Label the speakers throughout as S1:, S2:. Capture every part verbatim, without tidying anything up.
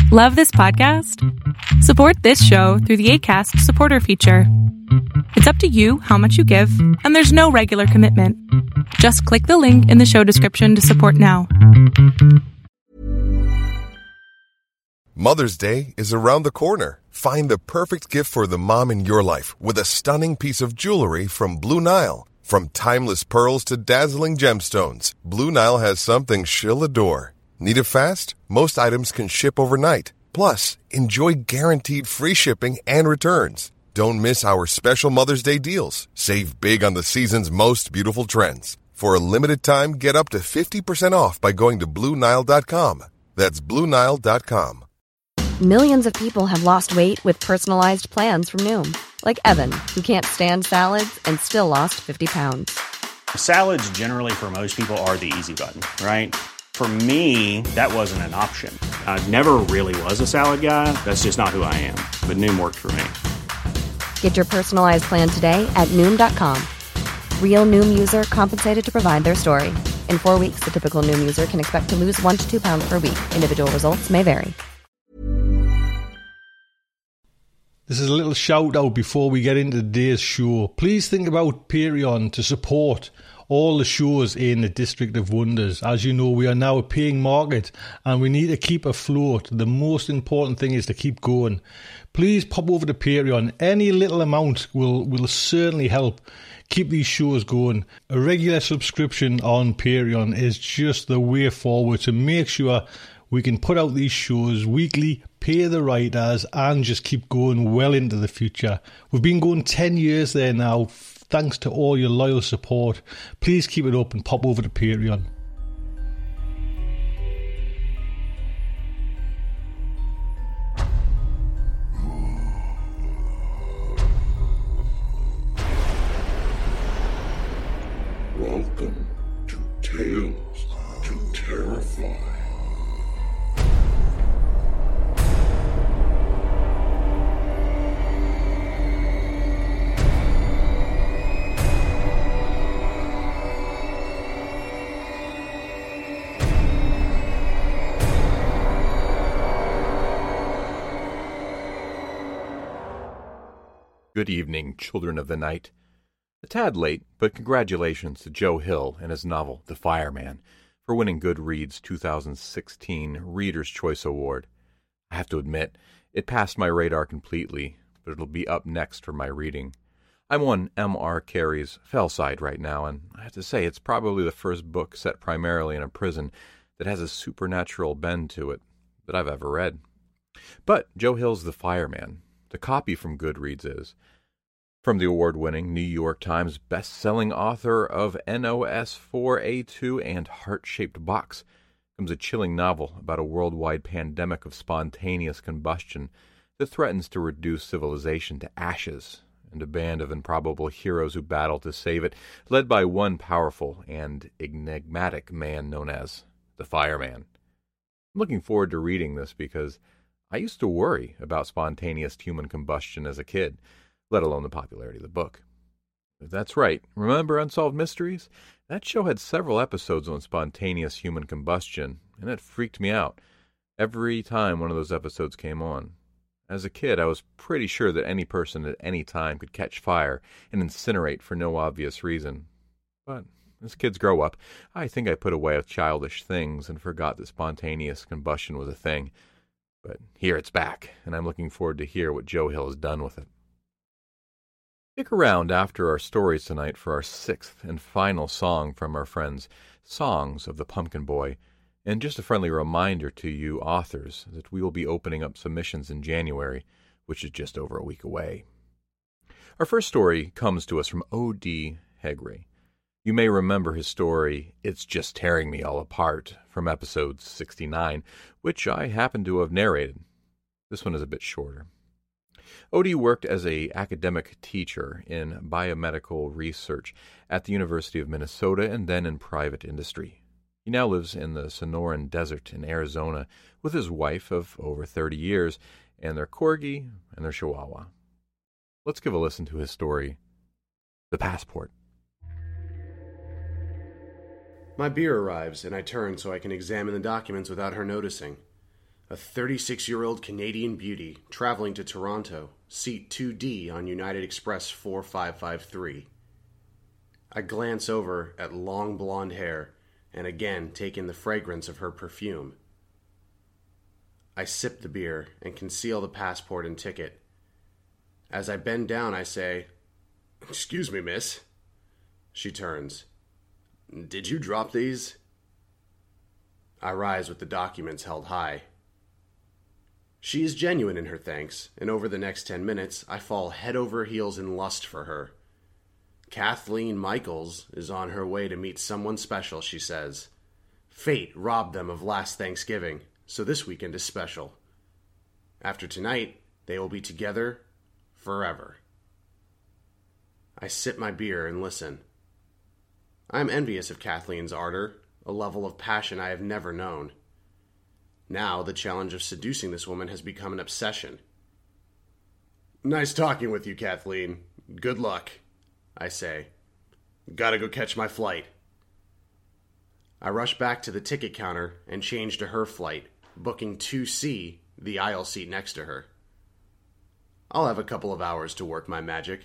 S1: Love this podcast? Support this show through the Acast supporter feature. It's up to you how much you give, and there's no regular commitment. Just click the link in the show description to support now.
S2: Mother's Day is around the corner. Find the perfect gift for the mom in your life with a stunning piece of jewelry from Blue Nile. From timeless pearls to dazzling gemstones, Blue Nile has something she'll adore. Need it fast? Most items can ship overnight. Plus, enjoy guaranteed free shipping and returns. Don't miss our special Mother's Day deals. Save big on the season's most beautiful trends. For a limited time, get up to fifty percent off by going to Blue Nile dot com. That's Blue Nile dot com.
S3: Millions of people have lost weight with personalized plans from Noom. Like Evan, who can't stand salads and still lost fifty pounds.
S4: Salads generally for most people are the easy button, right? For me, that wasn't an option. I never really was a salad guy. That's just not who I am. But Noom worked for me.
S3: Get your personalized plan today at Noom dot com. Real Noom user compensated to provide their story. In four weeks, the typical Noom user can expect to lose one to two pounds per week. Individual results may vary.
S5: This is a little shout out before we get into today's show. Please think about Patreon to support all the shows in the District of Wonders. As you know, we are now a paying market and we need to keep afloat. The most important thing is to keep going. Please pop over to Patreon. Any little amount will, will certainly help keep these shows going. A regular subscription on Patreon is just the way forward to make sure we can put out these shows weekly, pay the writers, and just keep going well into the future. We've been going ten years there now, thanks to all your loyal support. Please keep it up and pop over to Patreon.
S6: Welcome to Tales to Terrify.
S7: Good evening, children of the night. A tad late, but congratulations to Joe Hill and his novel, The Fireman, for winning Goodreads' two thousand sixteen Reader's Choice Award. I have to admit, it passed my radar completely, but it'll be up next for my reading. I'm on M R Carey's Fellside right now, and I have to say it's probably the first book set primarily in a prison that has a supernatural bend to it that I've ever read. But Joe Hill's The Fireman. The copy from Goodreads is from the award-winning New York Times best-selling author of N O S four A two and Heart-Shaped Box comes a chilling novel about a worldwide pandemic of spontaneous combustion that threatens to reduce civilization to ashes, and a band of improbable heroes who battle to save it, led by one powerful and enigmatic man known as the Fireman. I'm looking forward to reading this because I used to worry about spontaneous human combustion as a kid, let alone the popularity of the book. That's right. Remember Unsolved Mysteries? That show had several episodes on spontaneous human combustion, and it freaked me out every time one of those episodes came on. As a kid, I was pretty sure that any person at any time could catch fire and incinerate for no obvious reason. But as kids grow up, I think I put away childish things and forgot that spontaneous combustion was a thing. But here it's back, and I'm looking forward to hear what Joe Hill has done with it. Stick around after our stories tonight for our sixth and final song from our friends Songs of the Pumpkin Boy, and just a friendly reminder to you authors that we will be opening up submissions in January, which is just over a week away. Our first story comes to us from O D Hegre. You may remember his story, It's Just Tearing Me All Apart, from episode sixty-nine, which I happen to have narrated. This one is a bit shorter. Odie worked as an academic teacher in biomedical research at the University of Minnesota and then in private industry. He now lives in the Sonoran Desert in Arizona with his wife of over thirty years and their corgi and their chihuahua. Let's give a listen to his story, The Passport.
S8: My beer arrives, and I turn so I can examine the documents without her noticing. A thirty-six-year-old Canadian beauty traveling to Toronto, seat two D on United Express four five five three. I glance over at long blonde hair and again take in the fragrance of her perfume. I sip the beer and conceal the passport and ticket. As I bend down, I say, "Excuse me, miss." She turns. "Did you drop these?" I rise with the documents held high. She is genuine in her thanks, and over the next ten minutes, I fall head over heels in lust for her. Kathleen Michaels is on her way to meet someone special, she says. Fate robbed them of last Thanksgiving, so this weekend is special. After tonight, they will be together forever. I sip my beer and listen. I am envious of Kathleen's ardor, a level of passion I have never known. Now, the challenge of seducing this woman has become an obsession. "Nice talking with you, Kathleen. Good luck," I say. "Gotta go catch my flight." I rush back to the ticket counter and change to her flight, booking two C, the aisle seat next to her. I'll have a couple of hours to work my magic.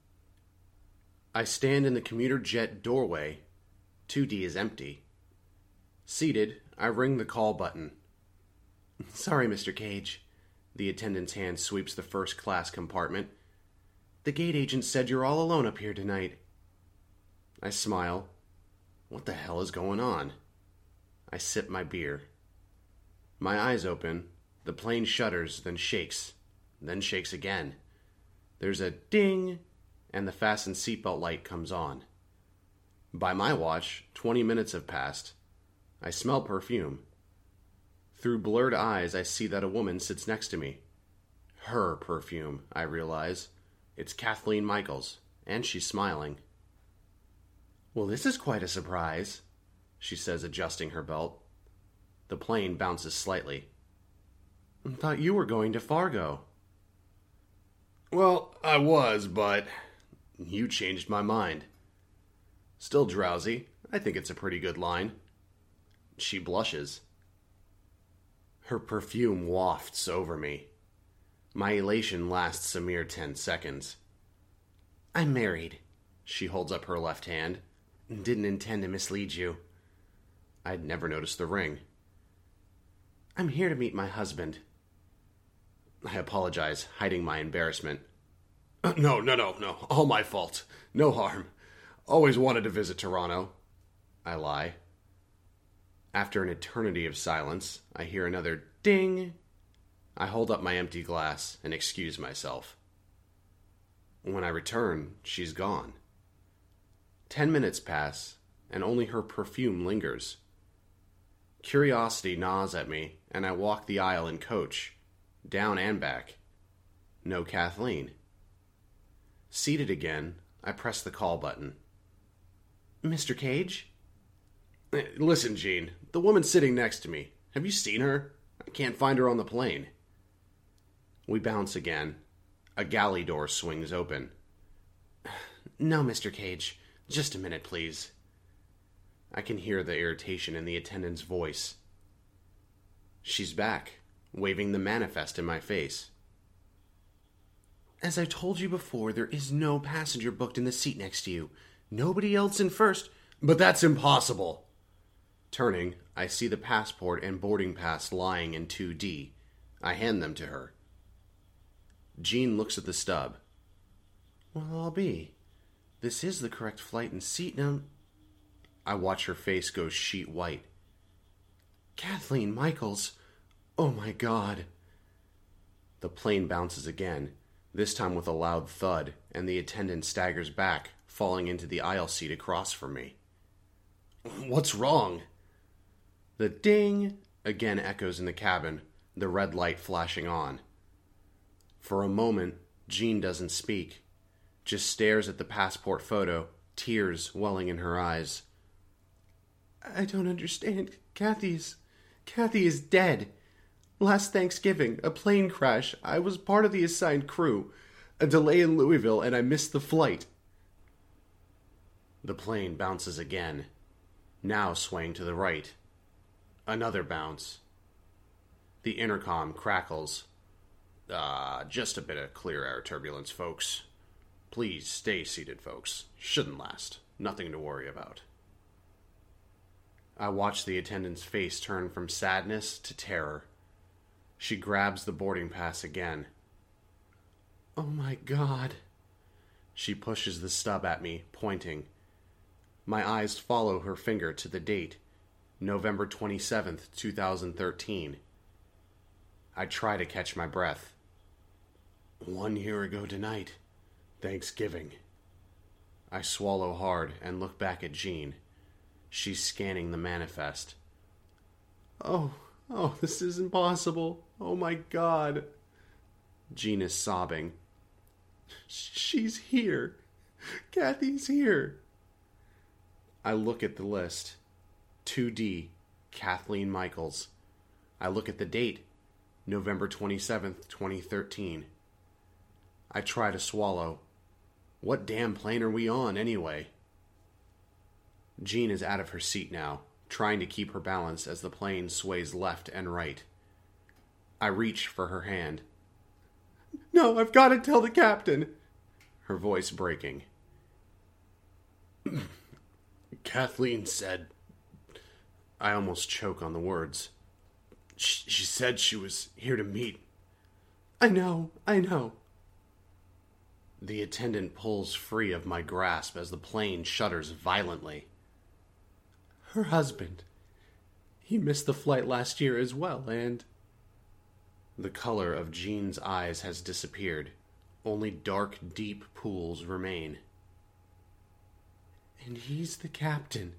S8: I stand in the commuter jet doorway. two D is empty. Seated, I ring the call button. "Sorry, Mister Cage." The attendant's hand sweeps the first-class compartment. "The gate agent said you're all alone up here tonight." I smile. What the hell is going on? I sip my beer. My eyes open. The plane shudders, then shakes. Then shakes again. There's a ding, and the fasten seatbelt light comes on. By my watch, twenty minutes have passed. I smell perfume. Through blurred eyes, I see that a woman sits next to me. Her perfume, I realize. It's Kathleen Michaels, and she's smiling. "Well, this is quite a surprise," she says, adjusting her belt. The plane bounces slightly. "I thought you were going to Fargo." "Well, I was, but you changed my mind." Still drowsy, I think it's a pretty good line. She blushes. Her perfume wafts over me. My elation lasts a mere ten seconds. "I'm married." She holds up her left hand. "Didn't intend to mislead you." I'd never noticed the ring. "I'm here to meet my husband." I apologize, hiding my embarrassment. No, no, no, no. All my fault. No harm. Always wanted to visit Toronto." I lie. After an eternity of silence, I hear another ding. I hold up my empty glass and excuse myself. When I return, she's gone. Ten minutes pass, and only her perfume lingers. Curiosity gnaws at me, and I walk the aisle in coach, down and back. No Kathleen. Seated again, I press the call button. "Mister Cage?" "Listen, Jean, the woman sitting next to me. Have you seen her? I can't find her on the plane." We bounce again. A galley door swings open. "No, Mister Cage. Just a minute, please." I can hear the irritation in the attendant's voice. She's back, waving the manifest in my face. "As I told you before, there is no passenger booked in the seat next to you. Nobody else in first." "But that's impossible." Turning, I see the passport and boarding pass lying in two D. I hand them to her. Jean looks at the stub. "Well, I'll be. This is the correct flight and seat now." I watch her face go sheet white. "Kathleen Michaels. Oh my God." The plane bounces again, this time with a loud thud, and the attendant staggers back, falling into the aisle seat across from me. "What's wrong?" The ding again echoes in the cabin, the red light flashing on. For a moment, Jean doesn't speak, just stares at the passport photo, tears welling in her eyes. "I don't understand. Kathy's... Kathy is dead. Last Thanksgiving, a plane crash. I was part of the assigned crew. A delay in Louisville, and I missed the flight." The plane bounces again, now swaying to the right. Another bounce. The intercom crackles. Uh, just a bit of clear air turbulence, folks. Please stay seated, folks. Shouldn't last. Nothing to worry about. I watch the attendant's face turn from sadness to terror. She grabs the boarding pass again. Oh my God. She pushes the stub at me, pointing. My eyes follow her finger to the date, November twenty-seventh, twenty thirteen. I try to catch my breath. One year ago tonight, Thanksgiving. I swallow hard and look back at Jean. She's scanning the manifest. Oh, oh, this is impossible. Oh my God. Jean is sobbing. She's here. Kathy's here. I look at the list. two D, Kathleen Michaels. I look at the date, November twenty-seventh, twenty thirteen. I try to swallow. What damn plane are we on, anyway? Jean is out of her seat now, trying to keep her balance as the plane sways left and right. I reach for her hand. No, I've got to tell the captain. Her voice breaking. Kathleen said... I almost choke on the words. She, she said she was here to meet. I know, I know. The attendant pulls free of my grasp as the plane shudders violently. Her husband. He missed the flight last year as well, and... The color of Jean's eyes has disappeared. Only dark, deep pools remain. And he's the captain.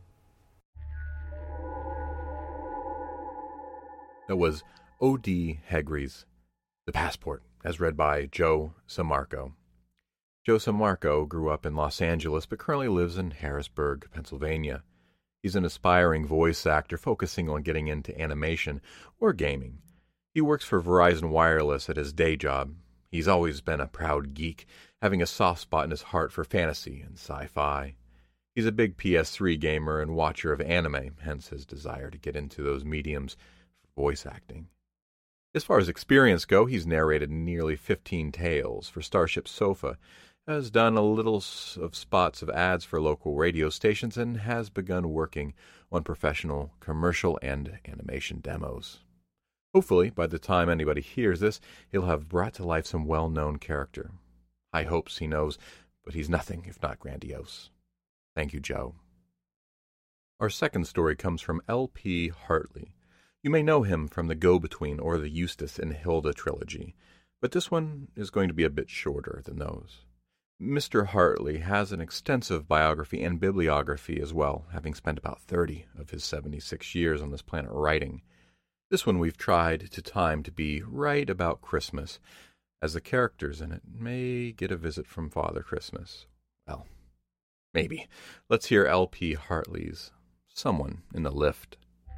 S7: That was O D Hegre's The Passport, as read by Joe Sammarco. Joe Sammarco grew up in Los Angeles, but currently lives in Harrisburg, Pennsylvania. He's an aspiring voice actor focusing on getting into animation or gaming. He works for Verizon Wireless at his day job. He's always been a proud geek, having a soft spot in his heart for fantasy and sci-fi. He's a big P S three gamer and watcher of anime, hence his desire to get into those mediums for voice acting. As far as experience go, he's narrated nearly fifteen tales for Starship Sofa, has done a little of spots of ads for local radio stations, and has begun working on professional commercial and animation demos. Hopefully, by the time anybody hears this, he'll have brought to life some well-known character. High hopes, he knows, but he's nothing if not grandiose. Thank you, Joe. Our second story comes from L P Hartley. You may know him from the Go-Between or the Eustace and Hilda trilogy, but this one is going to be a bit shorter than those. Mister Hartley has an extensive biography and bibliography as well, having spent about thirty of his seventy-six years on this planet writing. This one we've tried to time to be right about Christmas, as the characters in it may get a visit from Father Christmas. Well, maybe. Let's hear L P Hartley's Someone in the Lift.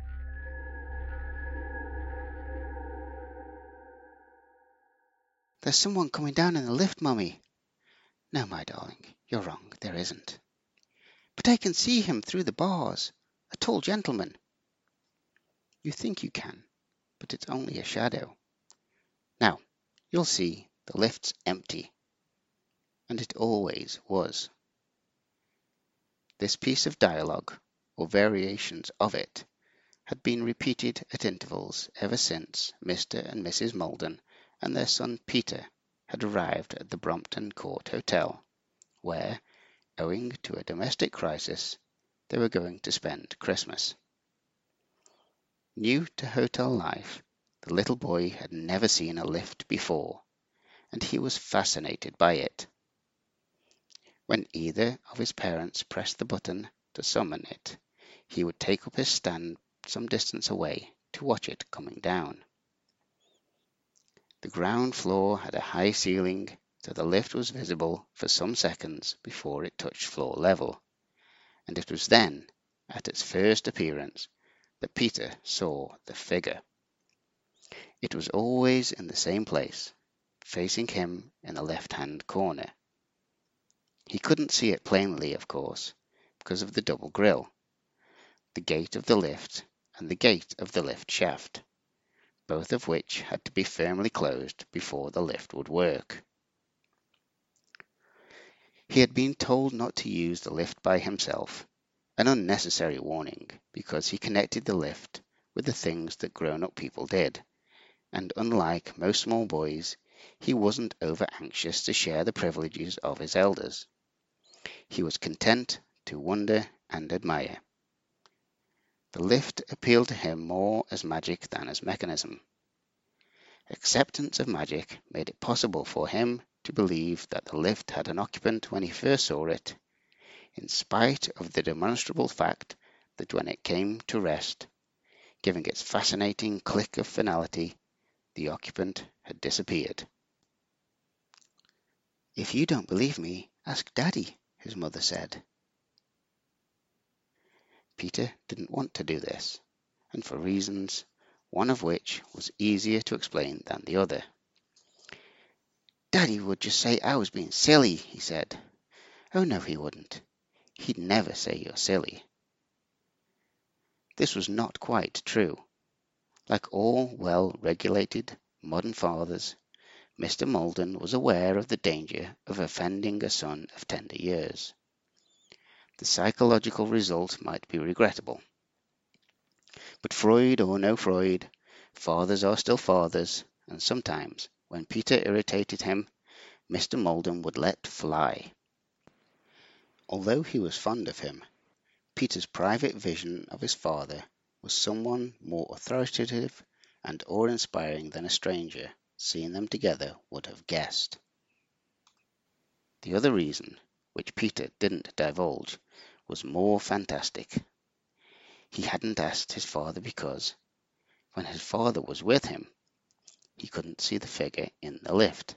S9: There's someone coming down in the lift, Mummy. No, my darling, you're wrong, there isn't. But I can see him through the bars, a tall gentleman. You think you can, but it's only a shadow. Now, you'll see the lift's empty. And it always was. This piece of dialogue, or variations of it, had been repeated at intervals ever since Mister and Missus Malden and their son Peter had arrived at the Brompton Court Hotel, where, owing to a domestic crisis, they were going to spend Christmas. New to hotel life, the little boy had never seen a lift before, and he was fascinated by it. When either of his parents pressed the button to summon it, he would take up his stand some distance away to watch it coming down. The ground floor had a high ceiling, so the lift was visible for some seconds before it touched floor level, and it was then, at its first appearance, that Peter saw the figure. It was always in the same place, facing him in the left-hand corner. He couldn't see it plainly, of course, because of the double grille, the gate of the lift and the gate of the lift shaft, both of which had to be firmly closed before the lift would work. He had been told not to use the lift by himself, an unnecessary warning because he connected the lift with the things that grown-up people did, and unlike most small boys, he wasn't over-anxious to share the privileges of his elders. He was content to wonder and admire. The lift appealed to him more as magic than as mechanism. Acceptance of magic made it possible for him to believe that the lift had an occupant when he first saw it, in spite of the demonstrable fact that when it came to rest, giving its fascinating click of finality, the occupant had disappeared. "If you don't believe me, ask Daddy," his mother said. Peter didn't want to do this, and for reasons, one of which was easier to explain than the other. "Daddy would just say I was being silly," he said. "Oh no, he wouldn't. He'd never say you're silly." This was not quite true. Like all well-regulated modern fathers, Mister Maldon was aware of the danger of offending a son of tender years. The psychological result might be regrettable. But Freud or no Freud, fathers are still fathers, and sometimes, when Peter irritated him, Mister Maldon would let fly. Although he was fond of him, Peter's private vision of his father was someone more authoritative and awe-inspiring than a stranger, seeing them together, would have guessed. The other reason, which Peter didn't divulge, was more fantastic. He hadn't asked his father because, when his father was with him, he couldn't see the figure in the lift.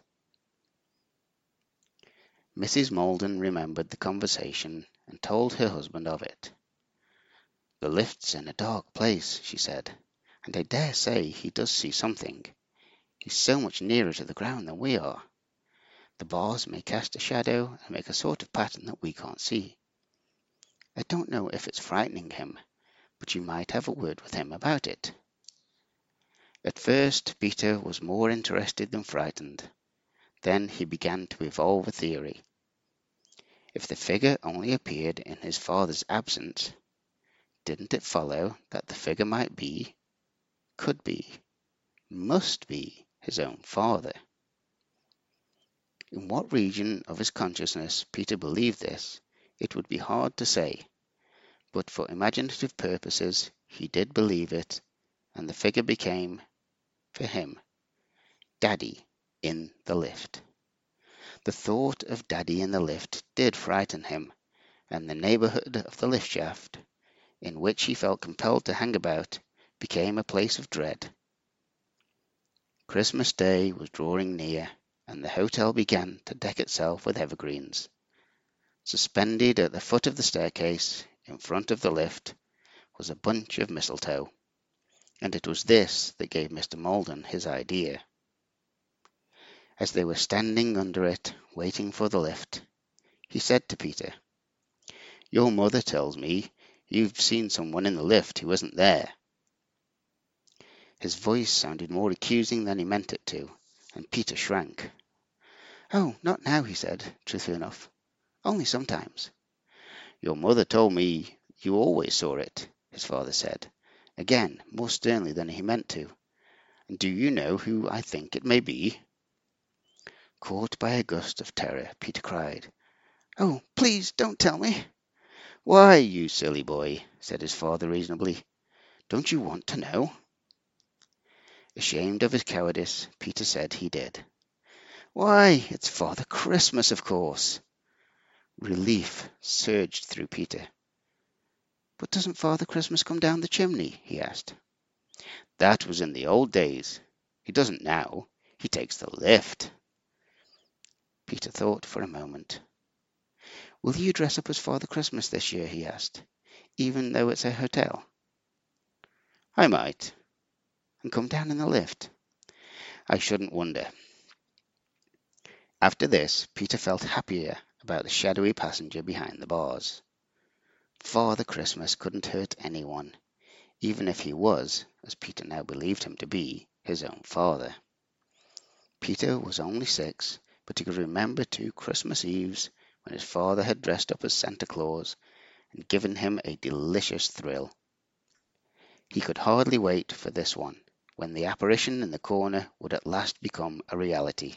S9: Missus Maldon remembered the conversation and told her husband of it. "The lift's in a dark place," she said, "and I dare say he does see something. He's so much nearer to the ground than we are. The bars may cast a shadow and make a sort of pattern that we can't see. I don't know if it's frightening him, but you might have a word with him about it." At first Peter was more interested than frightened. Then he began to evolve a theory. If the figure only appeared in his father's absence, didn't it follow that the figure might be, could be, must be his own father? In what region of his consciousness Peter believed this, it would be hard to say, but for imaginative purposes he did believe it, and the figure became, for him, Daddy in the lift. The thought of Daddy in the lift did frighten him, and the neighbourhood of the lift shaft, in which he felt compelled to hang about, became a place of dread. Christmas Day was drawing near, and the hotel began to deck itself with evergreens. Suspended at the foot of the staircase, in front of the lift, was a bunch of mistletoe, and it was this that gave Mister Maldon his idea. As they were standing under it, waiting for the lift, he said to Peter, "Your mother tells me you've seen someone in the lift who isn't there." His voice sounded more accusing than he meant it to, and Peter shrank. "Oh, not now," he said, truthfully enough. "Only sometimes." "Your mother told me you always saw it," his father said, again more sternly than he meant to. "And do you know who I think it may be?" Caught by a gust of terror, Peter cried, "Oh, please don't tell me." "Why, you silly boy," said his father reasonably. "Don't you want to know?" Ashamed of his cowardice, Peter said he did. "Why, it's Father Christmas, of course." Relief surged through Peter. "But doesn't Father Christmas come down the chimney?" he asked. "That was in the old days. He doesn't now. He takes the lift." Peter thought for a moment. "Will you dress up as Father Christmas this year?" he asked, "even though it's a hotel?" "I might." "And come down in the lift?" "I shouldn't wonder." After this, Peter felt happier about the shadowy passenger behind the bars. Father Christmas couldn't hurt anyone, even if he was, as Peter now believed him to be, his own father. Peter was only six, but he could remember two Christmas Eves when his father had dressed up as Santa Claus and given him a delicious thrill. He could hardly wait for this one, when the apparition in the corner would at last become a reality.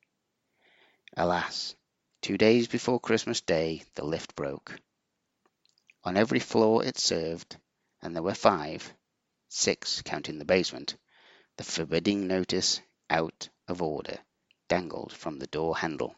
S9: Alas, two days before Christmas Day, the lift broke. On every floor it served, and there were five, six counting the basement, the forbidding notice "Out of order" dangled from the door handle.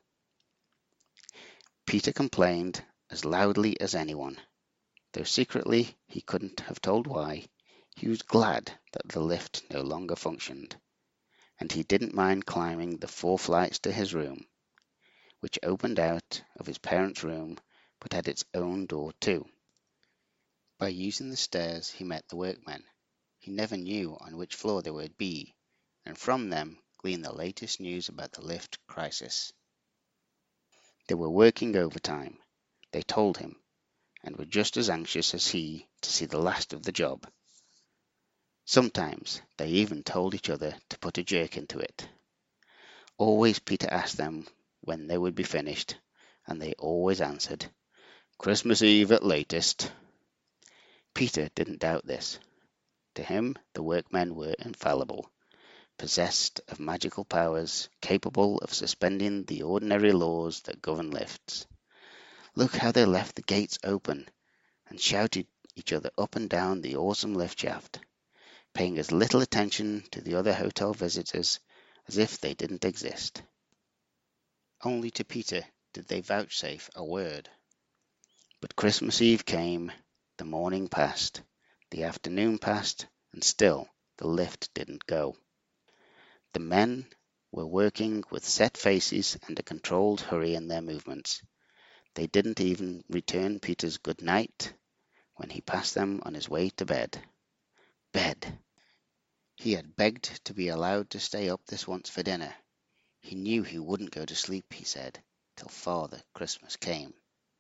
S9: Peter complained as loudly as anyone. Though secretly he couldn't have told why, he was glad that the lift no longer functioned, and he didn't mind climbing the four flights to his room, which opened out of his parents' room but had its own door too. By using the stairs he met the workmen. He never knew on which floor they would be, and from them gleaned the latest news about the lift crisis. They were working overtime, they told him, and were just as anxious as he to see the last of the job. Sometimes they even told each other to put a jerk into it. Always Peter asked them when they would be finished, and they always answered, "Christmas Eve at latest." Peter didn't doubt this. To him the workmen were infallible, possessed of magical powers, capable of suspending the ordinary laws that govern lifts. Look how they left the gates open and shouted each other up and down the awesome lift shaft, paying as little attention to the other hotel visitors as if they didn't exist. Only to Peter did they vouchsafe a word. But Christmas Eve came, the morning passed, the afternoon passed, and still the lift didn't go. The men were working with set faces and a controlled hurry in their movements. They didn't even return Peter's good night when he passed them on his way to bed. Bed! He had begged to be allowed to stay up this once for dinner. He knew he wouldn't go to sleep, he said, till Father Christmas came.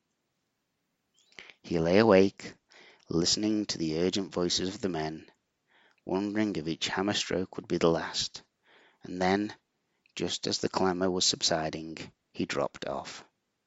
S9: He lay awake, listening to the urgent voices of the men, wondering if each hammer stroke would be the last, and then, just as the clamour was subsiding, he dropped off.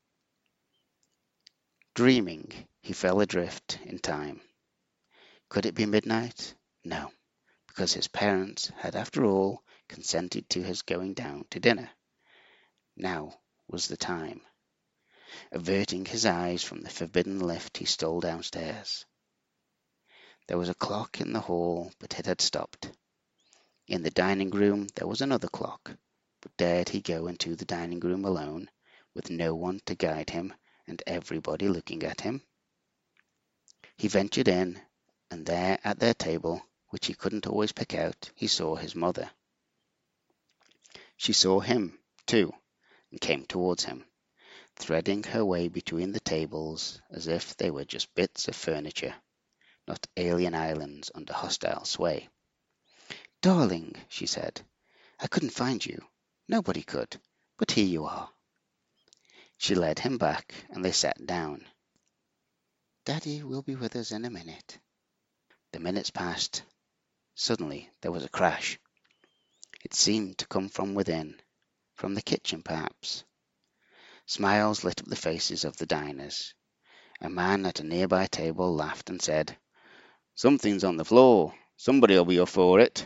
S9: Dreaming, he fell adrift in time. Could it be midnight? No, because his parents had after all consented to his going down to dinner. Now was the time. Averting his eyes from the forbidden lift, he stole downstairs. There was a clock in the hall, but it had stopped. In the dining room there was another clock, but dared he go into the dining room alone, with no one to guide him and everybody looking at him? He ventured in, and there at their table, which he couldn't always pick out, he saw his mother. She saw him, too, and came towards him, threading her way between the tables as if they were just bits of furniture, not alien islands under hostile sway. "Darling," she said, "I couldn't find you. Nobody could, but here you are." She led him back, and they sat down. "Daddy will be with us in a minute." The minutes passed. Suddenly there was a crash. It seemed to come from within, from the kitchen perhaps. Smiles lit up the faces of the diners. A man at a nearby table laughed and said, "Something's on the floor. Somebody'll be up for it."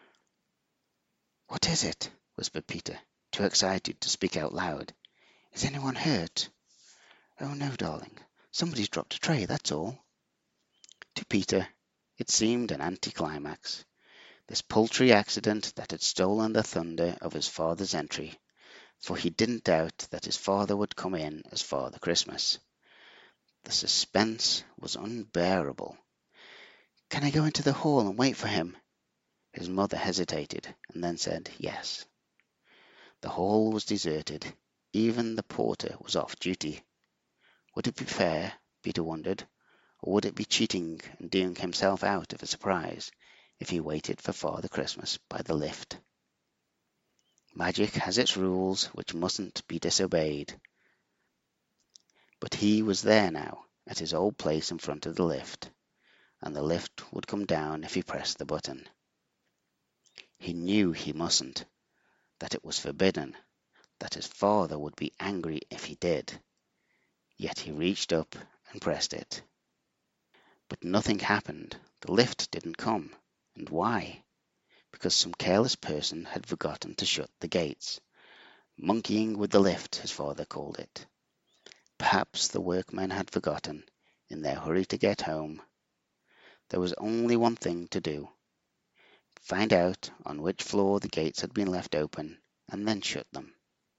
S9: "What is it?" whispered Peter, too excited to speak out loud. "Is anyone hurt?" "Oh no, darling. Somebody's dropped a tray, that's all." To Peter it seemed an anticlimax, this paltry accident that had stolen the thunder of his father's entry, for he didn't doubt that his father would come in as Father Christmas. The suspense was unbearable. "Can I go into the hall and wait for him?" His mother hesitated, and then said yes. The hall was deserted. Even the porter was off duty. Would it be fair, Peter wondered, or would it be cheating and doing himself out of a surprise if he waited for Father Christmas by the lift? Magic has its rules which mustn't be disobeyed. But he was there now, at his old place in front of the lift, and the lift would come down if he pressed the button. He knew he mustn't, that it was forbidden, that his father would be angry if he did. Yet he reached up and pressed it. But nothing happened. The lift didn't come. And why? Because some careless person had forgotten to shut the gates. Monkeying with the lift, his father called it. Perhaps the workmen had forgotten, in their hurry to get home. There was only one thing to do. Find out on which floor the gates had been left open, and then shut them.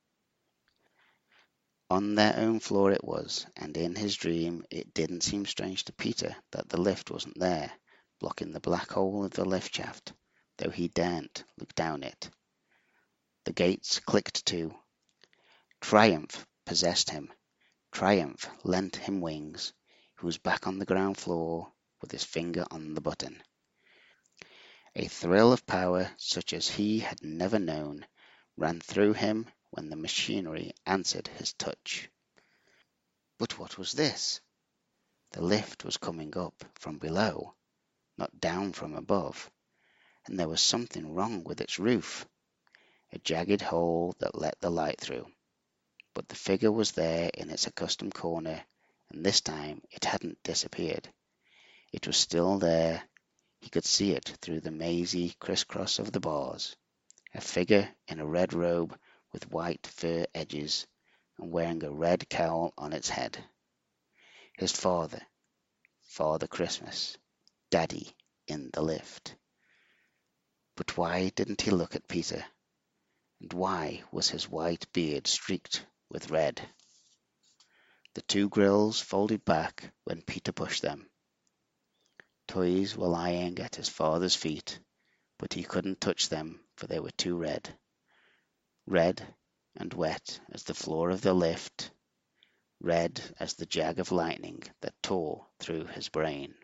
S9: On their own floor it was, and in his dream it didn't seem strange to Peter that the lift wasn't there, blocking the black hole of the lift shaft, though he daren't look down it. The gates clicked to. Triumph possessed him. Triumph lent him wings. He was back on the ground floor with his finger on the button. A thrill of power such as he had never known ran through him when the machinery answered his touch. But what was this? The lift was coming up from below, not down from above, and there was something wrong with its roof, a jagged hole that let the light through. But the figure was there in its accustomed corner, and this time it hadn't disappeared. It was still there. He could see it through the mazy crisscross of the bars, a figure in a red robe with white fur edges and wearing a red cowl on its head. His father, Father Christmas, Daddy in the lift. But why didn't he look at Peter? And why was his white beard streaked with red? The two grills folded back when Peter pushed them. Toys were lying at his father's feet, but he couldn't touch them for they were too red. Red and wet as the floor of the lift, red as the jag of lightning that tore through his brain.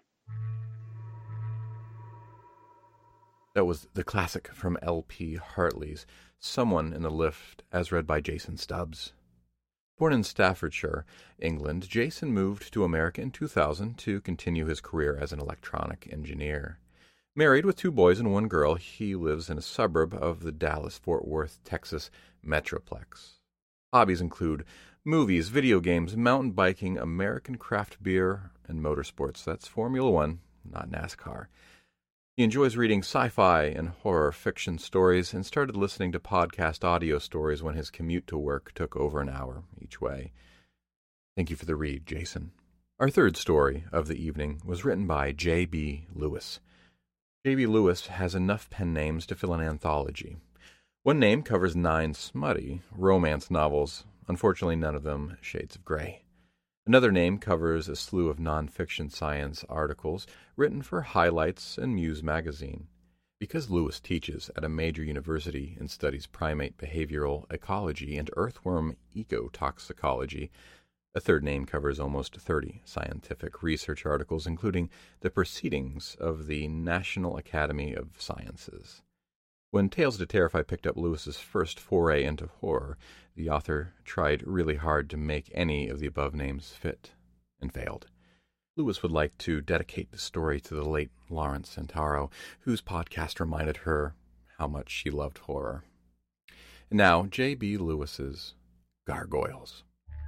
S7: That was the classic from L P Hartley's Someone in the Lift, as read by Jason Stubbs. Born in Staffordshire, England, Jason moved to America in two thousand to continue his career as an electronic engineer. Married with two boys and one girl, he lives in a suburb of the Dallas-Fort Worth, Texas metroplex. Hobbies include movies, video games, mountain biking, American craft beer, and motorsports. That's Formula One, not NASCAR. He enjoys reading sci-fi and horror fiction stories and started listening to podcast audio stories when his commute to work took over an hour each way. Thank you for the read, Jason. Our third story of the evening was written by J B. Lewis. J B. Lewis has enough pen names to fill an anthology. One name covers nine smutty romance novels, unfortunately none of them shades of gray. Another name covers a slew of nonfiction science articles written for Highlights and Muse magazine. Because Lewis teaches at a major university and studies primate behavioral ecology and earthworm ecotoxicology, a third name covers almost thirty scientific research articles, including the Proceedings of the National Academy of Sciences. When Tales to Terrify picked up Lewis's first foray into horror, the author tried really hard to make any of the above names fit, and failed. Lewis would like to dedicate the story to the late Lawrence Santoro, whose podcast reminded her how much she loved horror. And now, J B. Lewis's Gargoyles.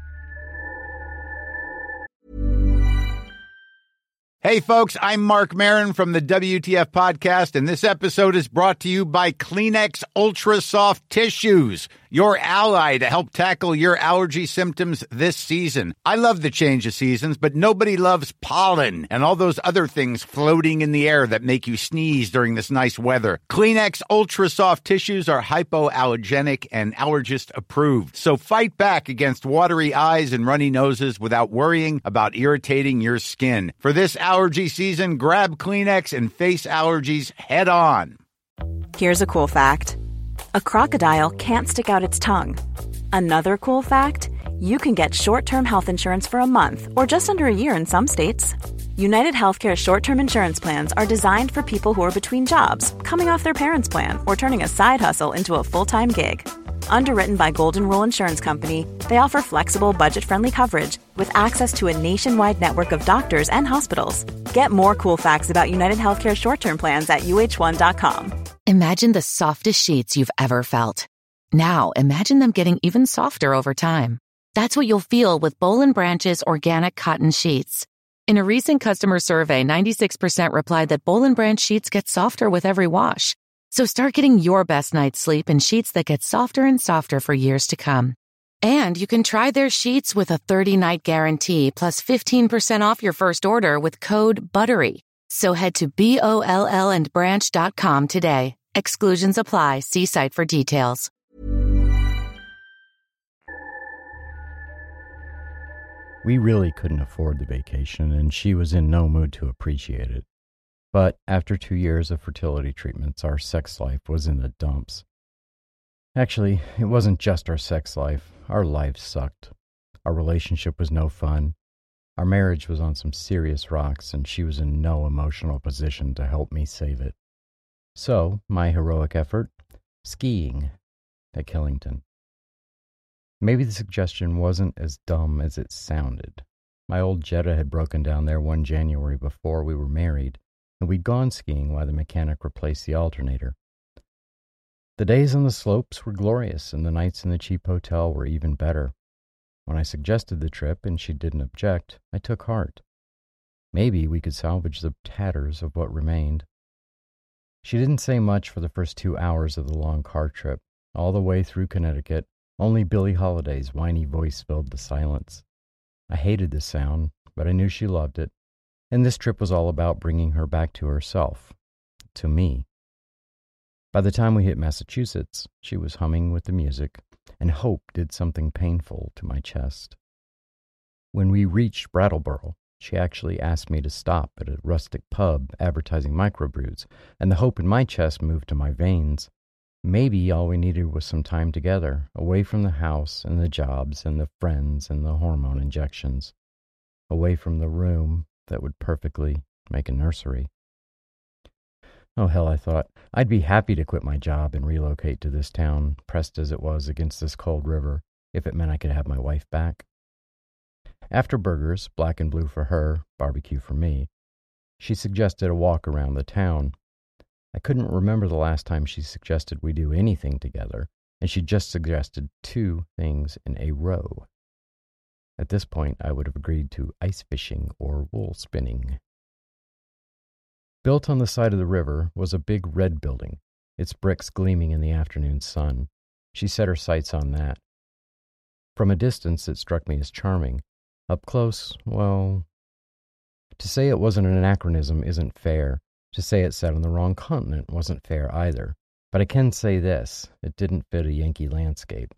S10: Hey folks, I'm Mark Maron from the W T F Podcast, and this episode is brought to you by Kleenex Ultra Soft Tissues, your ally to help tackle your allergy symptoms this season. I love the change of seasons, but nobody loves pollen and all those other things floating in the air that make you sneeze during this nice weather. Kleenex Ultra Soft Tissues are hypoallergenic and allergist approved, so fight back against watery eyes and runny noses without worrying about irritating your skin. For this allergy season, grab Kleenex and face allergies head on.
S11: Here's a cool fact. A crocodile can't stick out its tongue. Another cool fact, you can get short-term health insurance for a month or just under a year in some states. United Healthcare short-term insurance plans are designed for people who are between jobs, coming off their parents' plan, or turning a side hustle into a full-time gig. Underwritten by Golden Rule Insurance Company, they offer flexible, budget-friendly coverage with access to a nationwide network of doctors and hospitals. Get more cool facts about United Healthcare short-term plans at U H one dot com.
S12: Imagine the softest sheets you've ever felt. Now, imagine them getting even softer over time. That's what you'll feel with Boll and Branch's organic cotton sheets. In a recent customer survey, ninety-six percent replied that Boll and Branch sheets get softer with every wash. So start getting your best night's sleep in sheets that get softer and softer for years to come. And you can try their sheets with a thirty-night guarantee plus fifteen percent off your first order with code BUTTERY. So head to B O L L and branch dot com today. Exclusions apply. See site for details.
S13: We really couldn't afford the vacation, and she was in no mood to appreciate it. But after two years of fertility treatments, our sex life was in the dumps. Actually, it wasn't just our sex life. Our lives sucked. Our relationship was no fun. Our marriage was on some serious rocks, and she was in no emotional position to help me save it. So, my heroic effort? Skiing at Killington. Maybe the suggestion wasn't as dumb as it sounded. My old Jetta had broken down there one January before we were married, and we'd gone skiing while the mechanic replaced the alternator. The days on the slopes were glorious, and the nights in the cheap hotel were even better. When I suggested the trip and she didn't object, I took heart. Maybe we could salvage the tatters of what remained. She didn't say much for the first two hours of the long car trip. All the way through Connecticut, only Billie Holiday's whiny voice filled the silence. I hated the sound, but I knew she loved it, and this trip was all about bringing her back to herself, to me. By the time we hit Massachusetts, she was humming with the music, and hope did something painful to my chest. When we reached Brattleboro, she actually asked me to stop at a rustic pub advertising microbrews, and the hope in my chest moved to my veins. Maybe all we needed was some time together, away from the house and the jobs and the friends and the hormone injections, away from the room that would perfectly make a nursery. Oh, hell, I thought, I'd be happy to quit my job and relocate to this town, pressed as it was against this cold river, if it meant I could have my wife back. After burgers, black and blue for her, barbecue for me, she suggested a walk around the town. I couldn't remember the last time she suggested we do anything together, and she just suggested two things in a row. At this point, I would have agreed to ice fishing or wool spinning. Built on the side of the river was a big red building, its bricks gleaming in the afternoon sun. She set her sights on that. From a distance, it struck me as charming. Up close, well, to say it wasn't an anachronism isn't fair. To say it sat on the wrong continent wasn't fair either. But I can say this, it didn't fit a Yankee landscape.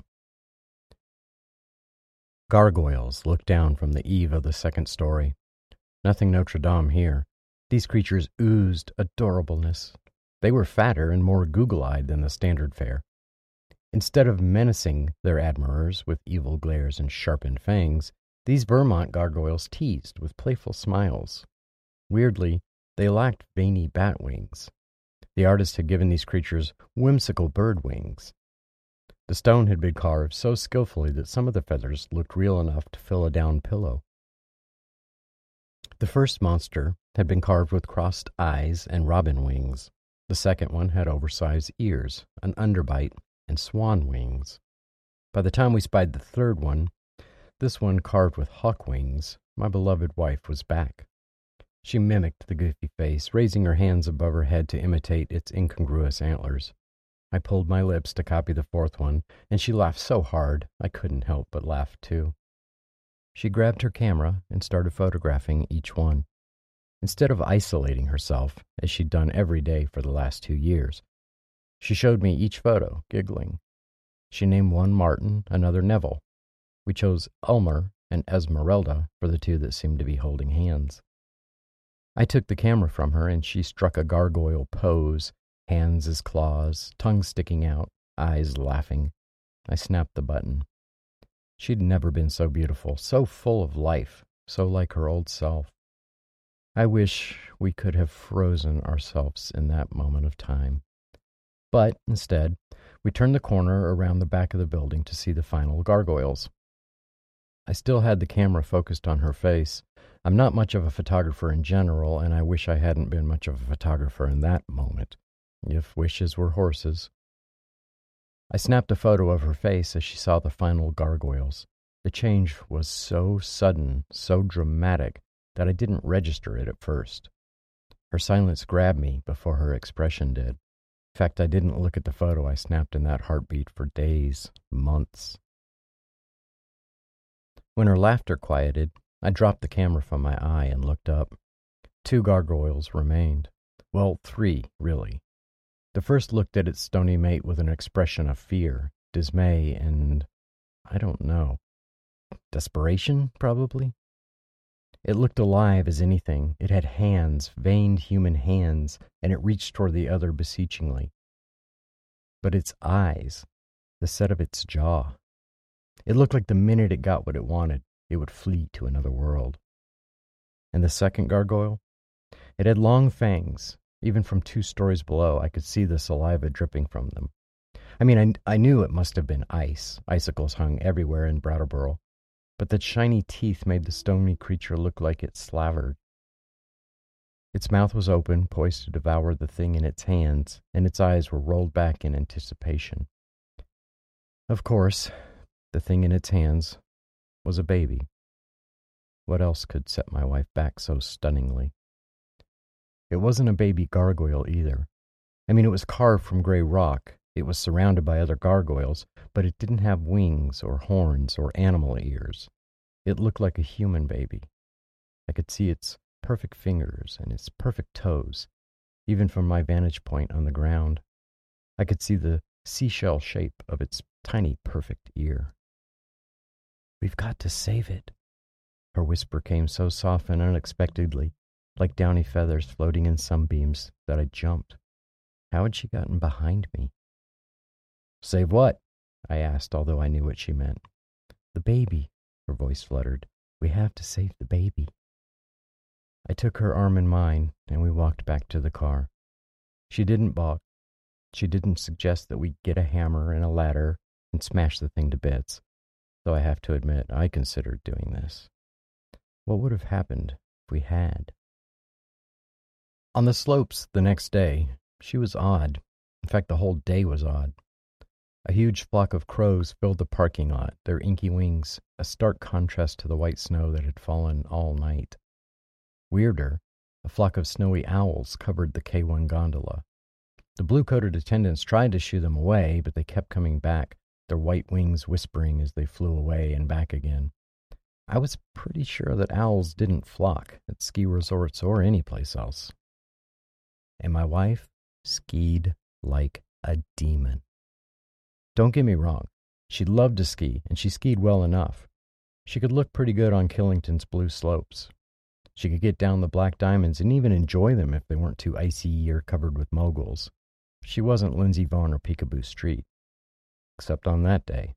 S13: Gargoyles looked down from the eave of the second story. Nothing Notre Dame here. These creatures oozed adorableness. They were fatter and more goggle-eyed than the standard fare. Instead of menacing their admirers with evil glares and sharpened fangs, these Vermont gargoyles teased with playful smiles. Weirdly, they lacked veiny bat wings. The artist had given these creatures whimsical bird wings. The stone had been carved so skillfully that some of the feathers looked real enough to fill a down pillow. The first monster had been carved with crossed eyes and robin wings. The second one had oversized ears, an underbite, and swan wings. By the time we spied the third one, this one carved with hawk wings, my beloved wife was back. She mimicked the goofy face, raising her hands above her head to imitate its incongruous antlers. I pulled my lips to copy the fourth one, and she laughed so hard I couldn't help but laugh too. She grabbed her camera and started photographing each one. Instead of isolating herself, as she'd done every day for the last two years, she showed me each photo, giggling. She named one Martin, another Neville. We chose Elmer and Esmeralda for the two that seemed to be holding hands. I took the camera from her, and she struck a gargoyle pose, hands as claws, tongue sticking out, eyes laughing. I snapped the button. She'd never been so beautiful, so full of life, so like her old self. I wish we could have frozen ourselves in that moment of time. But, instead, we turned the corner around the back of the building to see the final gargoyles. I still had the camera focused on her face. I'm not much of a photographer in general, and I wish I hadn't been much of a photographer in that moment. if wishes were horses. I snapped a photo of her face as she saw the final gargoyles. The change was so sudden, so dramatic, that I didn't register it at first. Her silence grabbed me before her expression did. In fact, I didn't look at the photo I snapped in that heartbeat for days, months. When her laughter quieted, I dropped the camera from my eye and looked up. Two gargoyles remained. Well, three, really. The first looked at its stony mate with an expression of fear, dismay, and, I don't know, desperation, probably? It looked alive as anything. It had hands, veined human hands, and it reached toward the other beseechingly. But its eyes, the set of its jaw, it looked like the minute it got what it wanted, it would flee to another world. And the second gargoyle? It had long fangs. Even from two stories below, I could see the saliva dripping from them. I mean, I, I knew it must have been ice. Icicles hung everywhere in Brattleboro. But the shiny teeth made the stony creature look like it slavered. Its mouth was open, poised to devour the thing in its hands, and its eyes were rolled back in anticipation. Of course, the thing in its hands was a baby. What else could set my wife back so stunningly? It wasn't a baby gargoyle either. I mean, it was carved from gray rock. It was surrounded by other gargoyles, but it didn't have wings or horns or animal ears. It looked like a human baby. I could see its perfect fingers and its perfect toes, even from my vantage point on the ground. I could see the seashell shape of its tiny perfect ear. "We've got to save it." Her whisper came so soft and unexpectedly, like downy feathers floating in sunbeams, that I jumped. How had she gotten behind me? "Save what?" I asked, although I knew what she meant. "The baby," her voice fluttered. "We have to save the baby." I took her arm in mine, and we walked back to the car. She didn't balk. She didn't suggest that we get a hammer and a ladder and smash the thing to bits, though I have to admit I considered doing this. What would have happened if we had? On the slopes the next day, she was odd. In fact, the whole day was odd. A huge flock of crows filled the parking lot, their inky wings a stark contrast to the white snow that had fallen all night. Weirder, a flock of snowy owls covered the K one gondola. The blue-coated attendants tried to shoo them away, but they kept coming back, their white wings whispering as they flew away and back again. I was pretty sure that owls didn't flock at ski resorts or any place else. And my wife skied like a demon. Don't get me wrong, she loved to ski, and she skied well enough. She could look pretty good on Killington's blue slopes. She could get down the Black Diamonds and even enjoy them if they weren't too icy or covered with moguls. She wasn't Lindsey Vonn or Peekaboo Street, except on that day.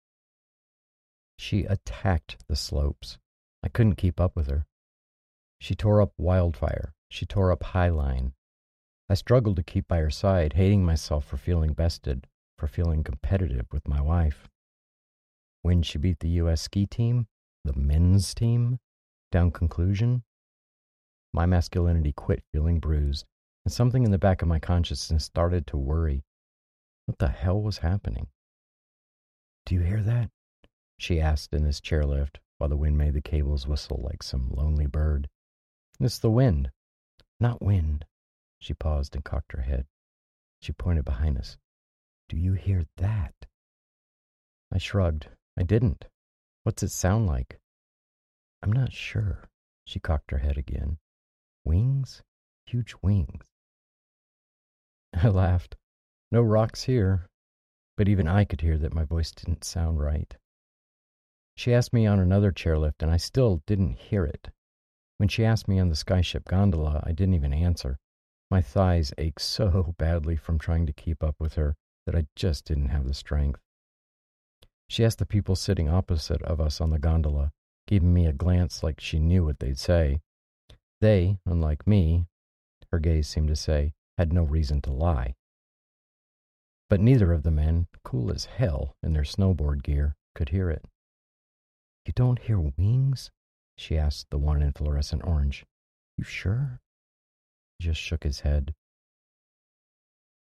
S13: She attacked the slopes. I couldn't keep up with her. She tore up Wildfire. She tore up Highline. I struggled to keep by her side, hating myself for feeling bested, for feeling competitive with my wife. When she beat the U S ski team, the men's team, down conclusion, my masculinity quit feeling bruised, and something in the back of my consciousness started to worry. What the hell was happening? "Do you hear that?" she asked in this chairlift, while the wind made the cables whistle like some lonely bird. "It's the wind." "Not wind." She paused and cocked her head. She pointed behind us. "Do you hear that?" I shrugged. I didn't. What's it sound like? "I'm not sure." She cocked her head again. "Wings? Huge wings." I laughed. No rocks here. But even I could hear that my voice didn't sound right. She asked me on another chairlift, and I still didn't hear it. When she asked me on the Skyship gondola, I didn't even answer. My thighs ached so badly from trying to keep up with her that I just didn't have the strength. She asked the people sitting opposite of us on the gondola, giving me a glance like she knew what they'd say. They, unlike me, her gaze seemed to say, had no reason to lie. But neither of the men, cool as hell in their snowboard gear, could hear it. "You don't hear wings?" she asked the one in fluorescent orange. "You sure?" He just shook his head.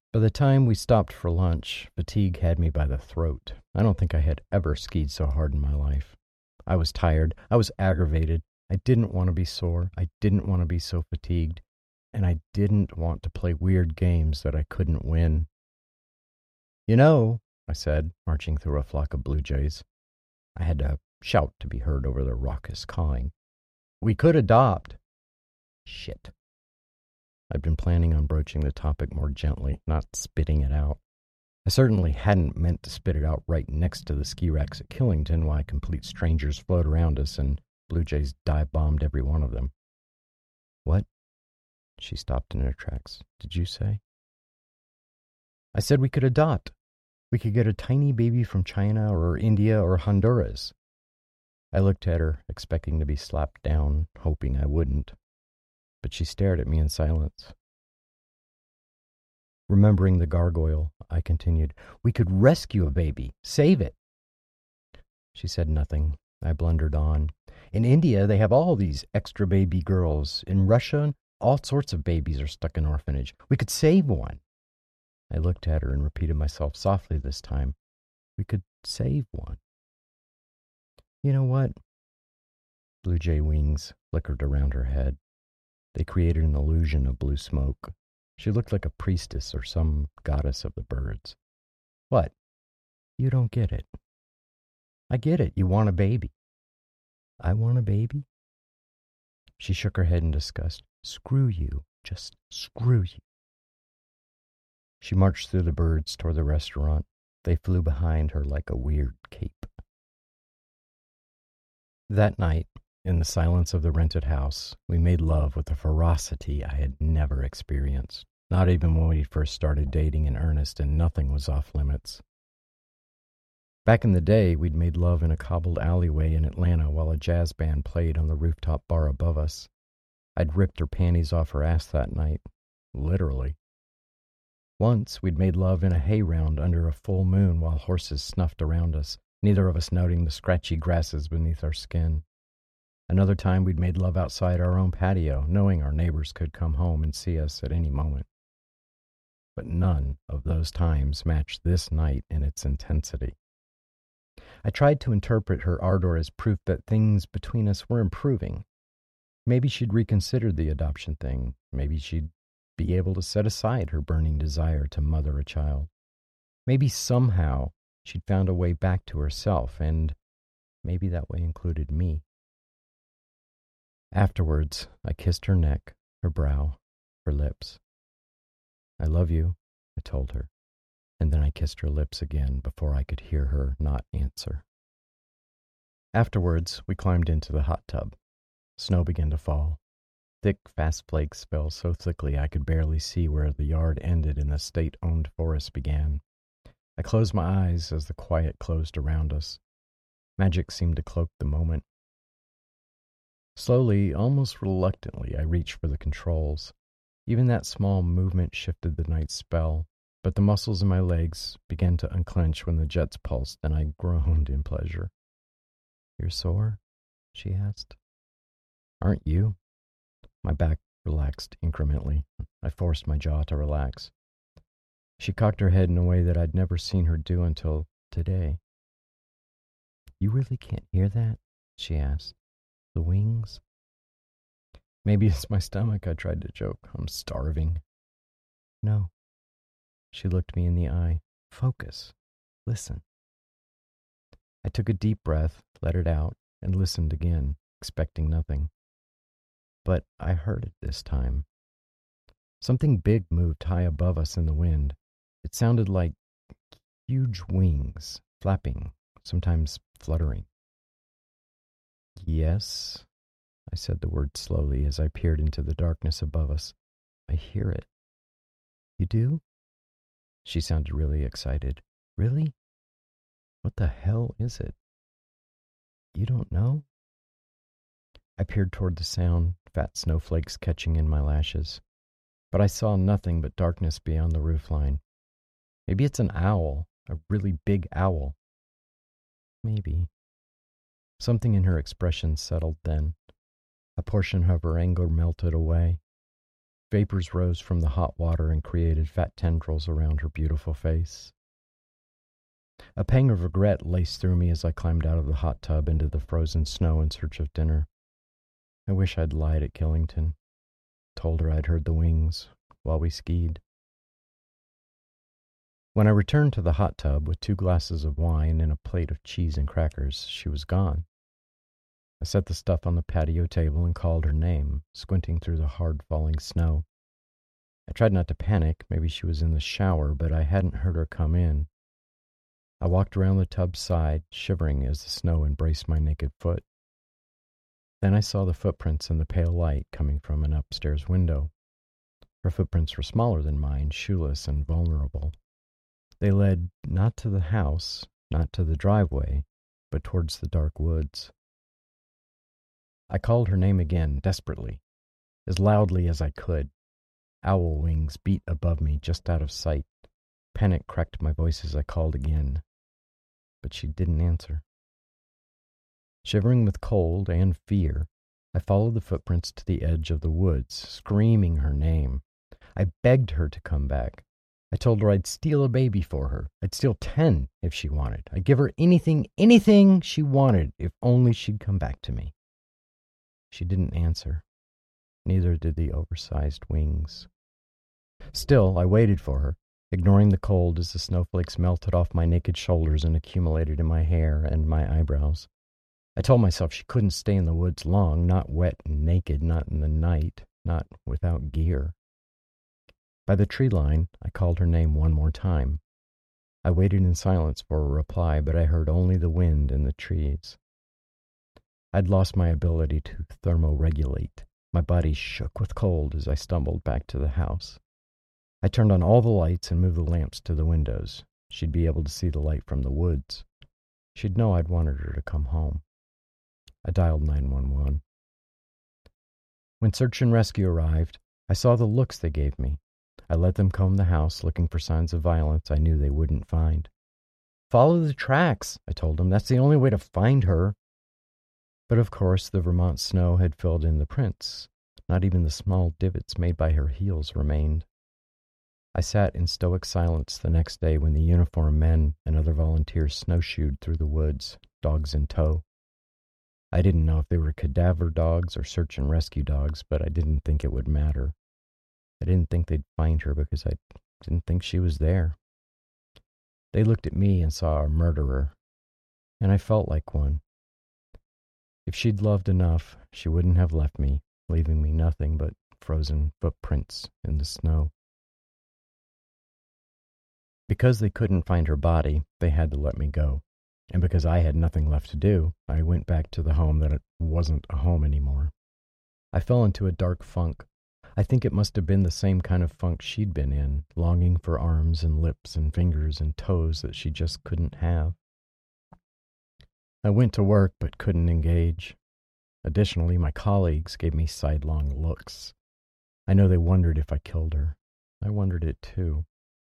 S13: By the time we stopped for lunch, fatigue had me by the throat. I don't think I had ever skied so hard in my life. I was tired. I was aggravated. I didn't want to be sore. I didn't want to be so fatigued. And I didn't want to play weird games that I couldn't win. "You know," I said, marching through a flock of blue jays. I had to shout to be heard over their raucous cawing. "We could adopt." Shit. I'd been planning on broaching the topic more gently, not spitting it out. I certainly hadn't meant to spit it out right next to the ski racks at Killington while complete strangers flowed around us and blue jays dive-bombed every one of them. "What?" She stopped in her tracks. "Did you say?" "I said we could adopt. We could get a tiny baby from China or India or Honduras." I looked at her, expecting to be slapped down, hoping I wouldn't. But she stared at me in silence. Remembering the gargoyle, I continued, "We could rescue a baby, save it." She said nothing. I blundered on. "In India, they have all these extra baby girls. In Russia, all sorts of babies are stuck in orphanage. We could save one." I looked at her and repeated myself softly this time. "We could save one." You know what? Blue jay wings flickered around her head. They created an illusion of blue smoke. She looked like a priestess or some goddess of the birds. "What? You don't get it." "I get it. You want a baby." "I want a baby?" She shook her head in disgust. "Screw you. Just screw you." She marched through the birds toward the restaurant. They flew behind her like a weird cape. That night, in the silence of the rented house, we made love with a ferocity I had never experienced, not even when we first started dating in earnest and nothing was off limits. Back in the day, we'd made love in a cobbled alleyway in Atlanta while a jazz band played on the rooftop bar above us. I'd ripped her panties off her ass that night, literally. Once, we'd made love in a hay round under a full moon while horses snuffed around us, neither of us noting the scratchy grasses beneath our skin. Another time, we'd made love outside our own patio, knowing our neighbors could come home and see us at any moment. But none of those times matched this night in its intensity. I tried to interpret her ardor as proof that things between us were improving. Maybe she'd reconsidered the adoption thing. Maybe she'd be able to set aside her burning desire to mother a child. Maybe somehow she'd found a way back to herself, and maybe that way included me. Afterwards, I kissed her neck, her brow, her lips. "I love you," I told her, and then I kissed her lips again before I could hear her not answer. Afterwards, we climbed into the hot tub. Snow began to fall. Thick, fast flakes fell so thickly I could barely see where the yard ended and the state-owned forest began. I closed my eyes as the quiet closed around us. Magic seemed to cloak the moment. Slowly, almost reluctantly, I reached for the controls. Even that small movement shifted the night's spell, but the muscles in my legs began to unclench when the jets pulsed, and I groaned in pleasure. "You're sore?" she asked. "Aren't you?" My back relaxed incrementally. I forced my jaw to relax. She cocked her head in a way that I'd never seen her do until today. "You really can't hear that?" she asked. "The wings?" "Maybe it's my stomach," I tried to joke. "I'm starving." "No." She looked me in the eye. "Focus. Listen." I took a deep breath, let it out, and listened again, expecting nothing. But I heard it this time. Something big moved high above us in the wind. It sounded like huge wings, flapping, sometimes fluttering. "Yes," I said the word slowly as I peered into the darkness above us. "I hear it." "You do?" She sounded really excited. "Really? What the hell is it?" "You don't know?" I peered toward the sound, fat snowflakes catching in my lashes. But I saw nothing but darkness beyond the roofline. Maybe it's an owl, a really big owl. Maybe. Something in her expression settled then. A portion of her anger melted away. Vapors rose from the hot water and created fat tendrils around her beautiful face. A pang of regret laced through me as I climbed out of the hot tub into the frozen snow in search of dinner. I wish I'd lied at Killington, told her I'd heard the wings while we skied. When I returned to the hot tub with two glasses of wine and a plate of cheese and crackers, she was gone. I set the stuff on the patio table and called her name, squinting through the hard-falling snow. I tried not to panic. Maybe she was in the shower, but I hadn't heard her come in. I walked around the tub's side, shivering as the snow embraced my naked foot. Then I saw the footprints in the pale light coming from an upstairs window. Her footprints were smaller than mine, shoeless and vulnerable. They led not to the house, not to the driveway, but towards the dark woods. I called her name again, desperately, as loudly as I could. Owl wings beat above me, just out of sight. Panic cracked my voice as I called again, but she didn't answer. Shivering with cold and fear, I followed the footprints to the edge of the woods, screaming her name. I begged her to come back. I told her I'd steal a baby for her. I'd steal ten if she wanted. I'd give her anything, anything she wanted, if only she'd come back to me. She didn't answer. Neither did the oversized wings. Still, I waited for her, ignoring the cold as the snowflakes melted off my naked shoulders and accumulated in my hair and my eyebrows. I told myself she couldn't stay in the woods long, not wet and naked, not in the night, not without gear. By the tree line, I called her name one more time. I waited in silence for a reply, but I heard only the wind in the trees. I'd lost my ability to thermoregulate. My body shook with cold as I stumbled back to the house. I turned on all the lights and moved the lamps to the windows. She'd be able to see the light from the woods. She'd know I'd wanted her to come home. I dialed nine one one. When search and rescue arrived, I saw the looks they gave me. I let them comb the house, looking for signs of violence I knew they wouldn't find. Follow the tracks, I told them. That's the only way to find her. But of course, the Vermont snow had filled in the prints. Not even the small divots made by her heels remained. I sat in stoic silence the next day when the uniformed men and other volunteers snowshoed through the woods, dogs in tow. I didn't know if they were cadaver dogs or search and rescue dogs, but I didn't think it would matter. I didn't think they'd find her because I didn't think she was there. They looked at me and saw a murderer, and I felt like one. If she'd loved enough, she wouldn't have left me, leaving me nothing but frozen footprints in the snow. Because they couldn't find her body, they had to let me go. And because I had nothing left to do, I went back to the home that it wasn't a home anymore. I fell into a dark funk. I think it must have been the same kind of funk she'd been in, longing for arms and lips and fingers and toes that she just couldn't have. I went to work but couldn't engage. Additionally, my colleagues gave me sidelong looks. I know they wondered if I killed her. I wondered it too.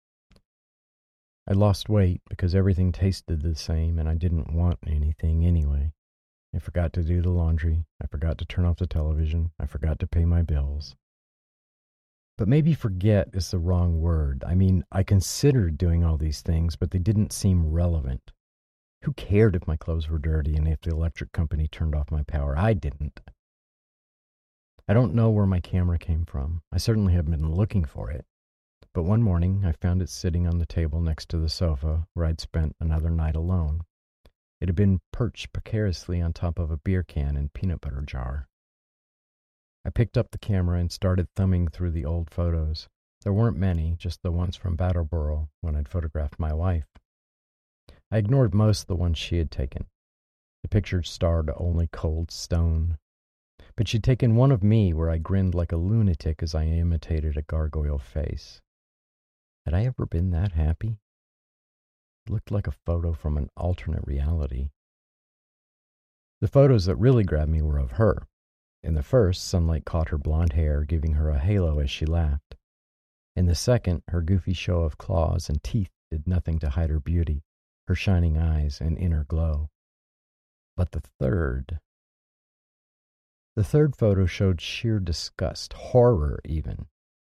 S13: I lost weight because everything tasted the same and I didn't want anything anyway. I forgot to do the laundry. I forgot to turn off the television. I forgot to pay my bills. But maybe forget is the wrong word. I mean, I considered doing all these things, but they didn't seem relevant. Who cared if my clothes were dirty and if the electric company turned off my power? I didn't. I don't know where my camera came from. I certainly have been looking for it. But one morning, I found it sitting on the table next to the sofa where I'd spent another night alone. It had been perched precariously on top of a beer can and peanut butter jar. I picked up the camera and started thumbing through the old photos. There weren't many, just the ones from Brattleboro when I'd photographed my wife. I ignored most of the ones she had taken. The pictures starred only cold stone. But she'd taken one of me where I grinned like a lunatic as I imitated a gargoyle face. Had I ever been that happy? It looked like a photo from an alternate reality. The photos that really grabbed me were of her. In the first, sunlight caught her blonde hair, giving her a halo as she laughed. In the second, her goofy show of claws and teeth did nothing to hide her beauty, her shining eyes and inner glow. But the third... The third photo showed sheer disgust, horror even.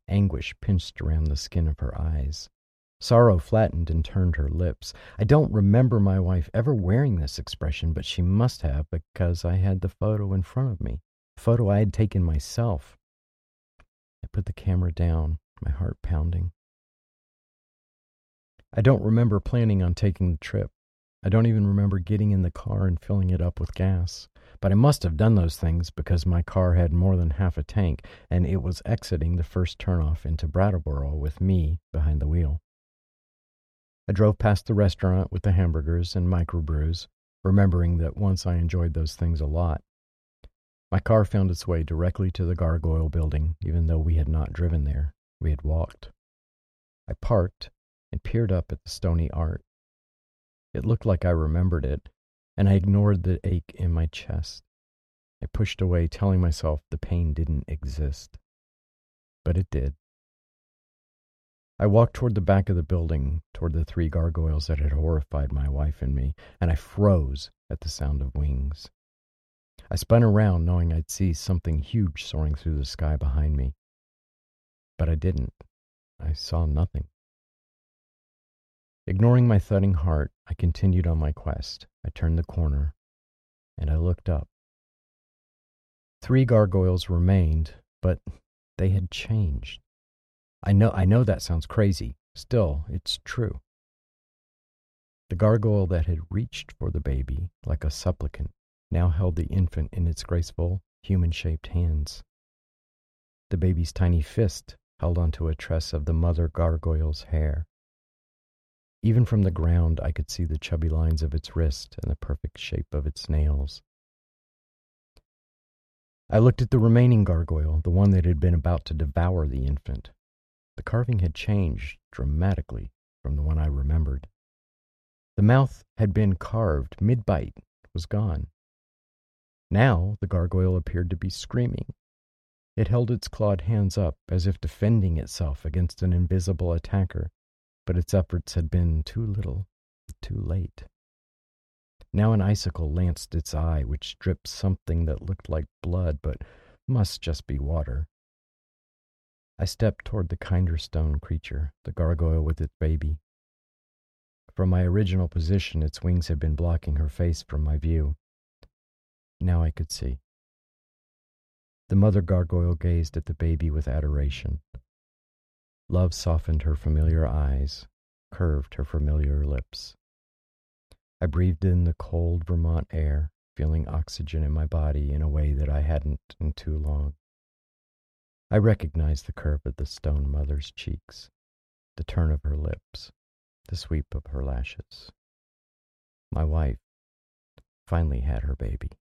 S13: Anguish pinched around the skin of her eyes. Sorrow flattened and turned her lips. I don't remember my wife ever wearing this expression, but she must have, because I had the photo in front of me, a photo I had taken myself. I put the camera down, my heart pounding. I don't remember planning on taking the trip. I don't even remember getting in the car and filling it up with gas. But I must have done those things because my car had more than half a tank, and it was exiting the first turnoff into Brattleboro with me behind the wheel. I drove past the restaurant with the hamburgers and microbrews, remembering that once I enjoyed those things a lot. My car found its way directly to the Gargoyle building, even though we had not driven there. We had walked. I parked and peered up at the stony art. It looked like I remembered it, and I ignored the ache in my chest. I pushed away, telling myself the pain didn't exist. But it did. I walked toward the back of the building, toward the three gargoyles that had horrified my wife and me, and I froze at the sound of wings. I spun around, knowing I'd see something huge soaring through the sky behind me. But I didn't. I saw nothing. Ignoring my thudding heart, I continued on my quest. I turned the corner, and I looked up. Three gargoyles remained, but they had changed. I know, I know that sounds crazy. Still, it's true. The gargoyle that had reached for the baby, like a supplicant, now held the infant in its graceful, human-shaped hands. The baby's tiny fist held onto a tress of the mother gargoyle's hair. Even from the ground, I could see the chubby lines of its wrist and the perfect shape of its nails. I looked at the remaining gargoyle, the one that had been about to devour the infant. The carving had changed dramatically from the one I remembered. The mouth had been carved, mid-bite, was gone. Now the gargoyle appeared to be screaming. It held its clawed hands up as if defending itself against an invisible attacker, but its efforts had been too little, too late. Now an icicle lanced its eye, which dripped something that looked like blood, but must just be water. I stepped toward the kinder stone creature, the gargoyle with its baby. From my original position, its wings had been blocking her face from my view. Now I could see. The mother gargoyle gazed at the baby with adoration. Love softened her familiar eyes, curved her familiar lips. I breathed in the cold Vermont air, feeling oxygen in my body in a way that I hadn't in too long. I recognized the curve of the stone mother's cheeks, the turn of her lips, the sweep of her lashes. My wife finally had her baby.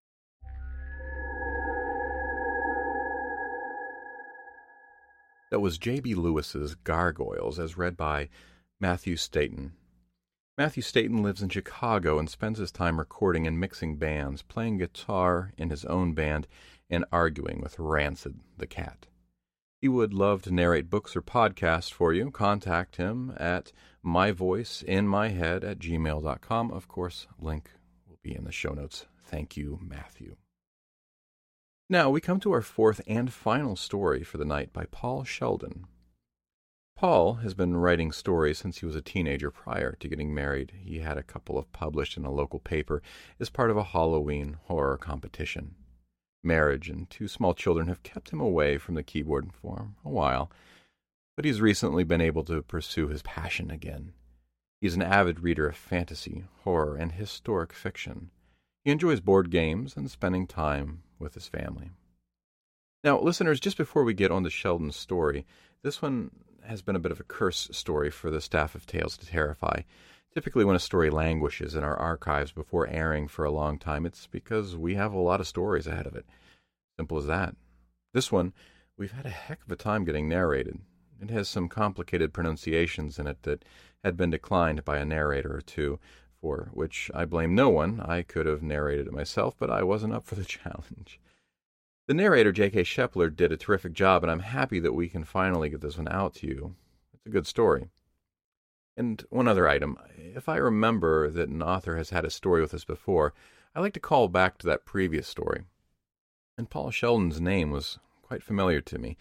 S7: That was J B. Lewis's Gargoyles, as read by Matthew Staton. Matthew Staton lives in Chicago and spends his time recording and mixing bands, playing guitar in his own band, and arguing with Rancid the cat. He would love to narrate books or podcasts for you. Contact him at myvoiceinmyhead at gmail dot com. Of course, link will be in the show notes. Thank you, Matthew. Now we come to our fourth and final story for the night by Paul Sheldon. Paul has been writing stories since he was a teenager prior to getting married. He had a couple of published in a local paper as part of a Halloween horror competition. Marriage and two small children have kept him away from the keyboard for a while, but he's recently been able to pursue his passion again. He's an avid reader of fantasy, horror, and historic fiction. He enjoys board games and spending time with his family. Now, listeners, just before we get on to Sheldon's story, this one has been a bit of a curse story for the staff of Tales to Terrify. Typically, when a story languishes in our archives before airing for a long time, it's because we have a lot of stories ahead of it. Simple as that. This one, we've had a heck of a time getting narrated. It has some complicated pronunciations in it that had been declined by a narrator or two, for which I blame no one. I could have narrated it myself, but I wasn't up for the challenge. The narrator, J K. Shepler, did a terrific job, and I'm happy that we can finally get this one out to you. It's a good story. And one other item. If I remember that an author has had a story with us before, I like to call back to that previous story. And Paul Sheldon's name was quite familiar to me,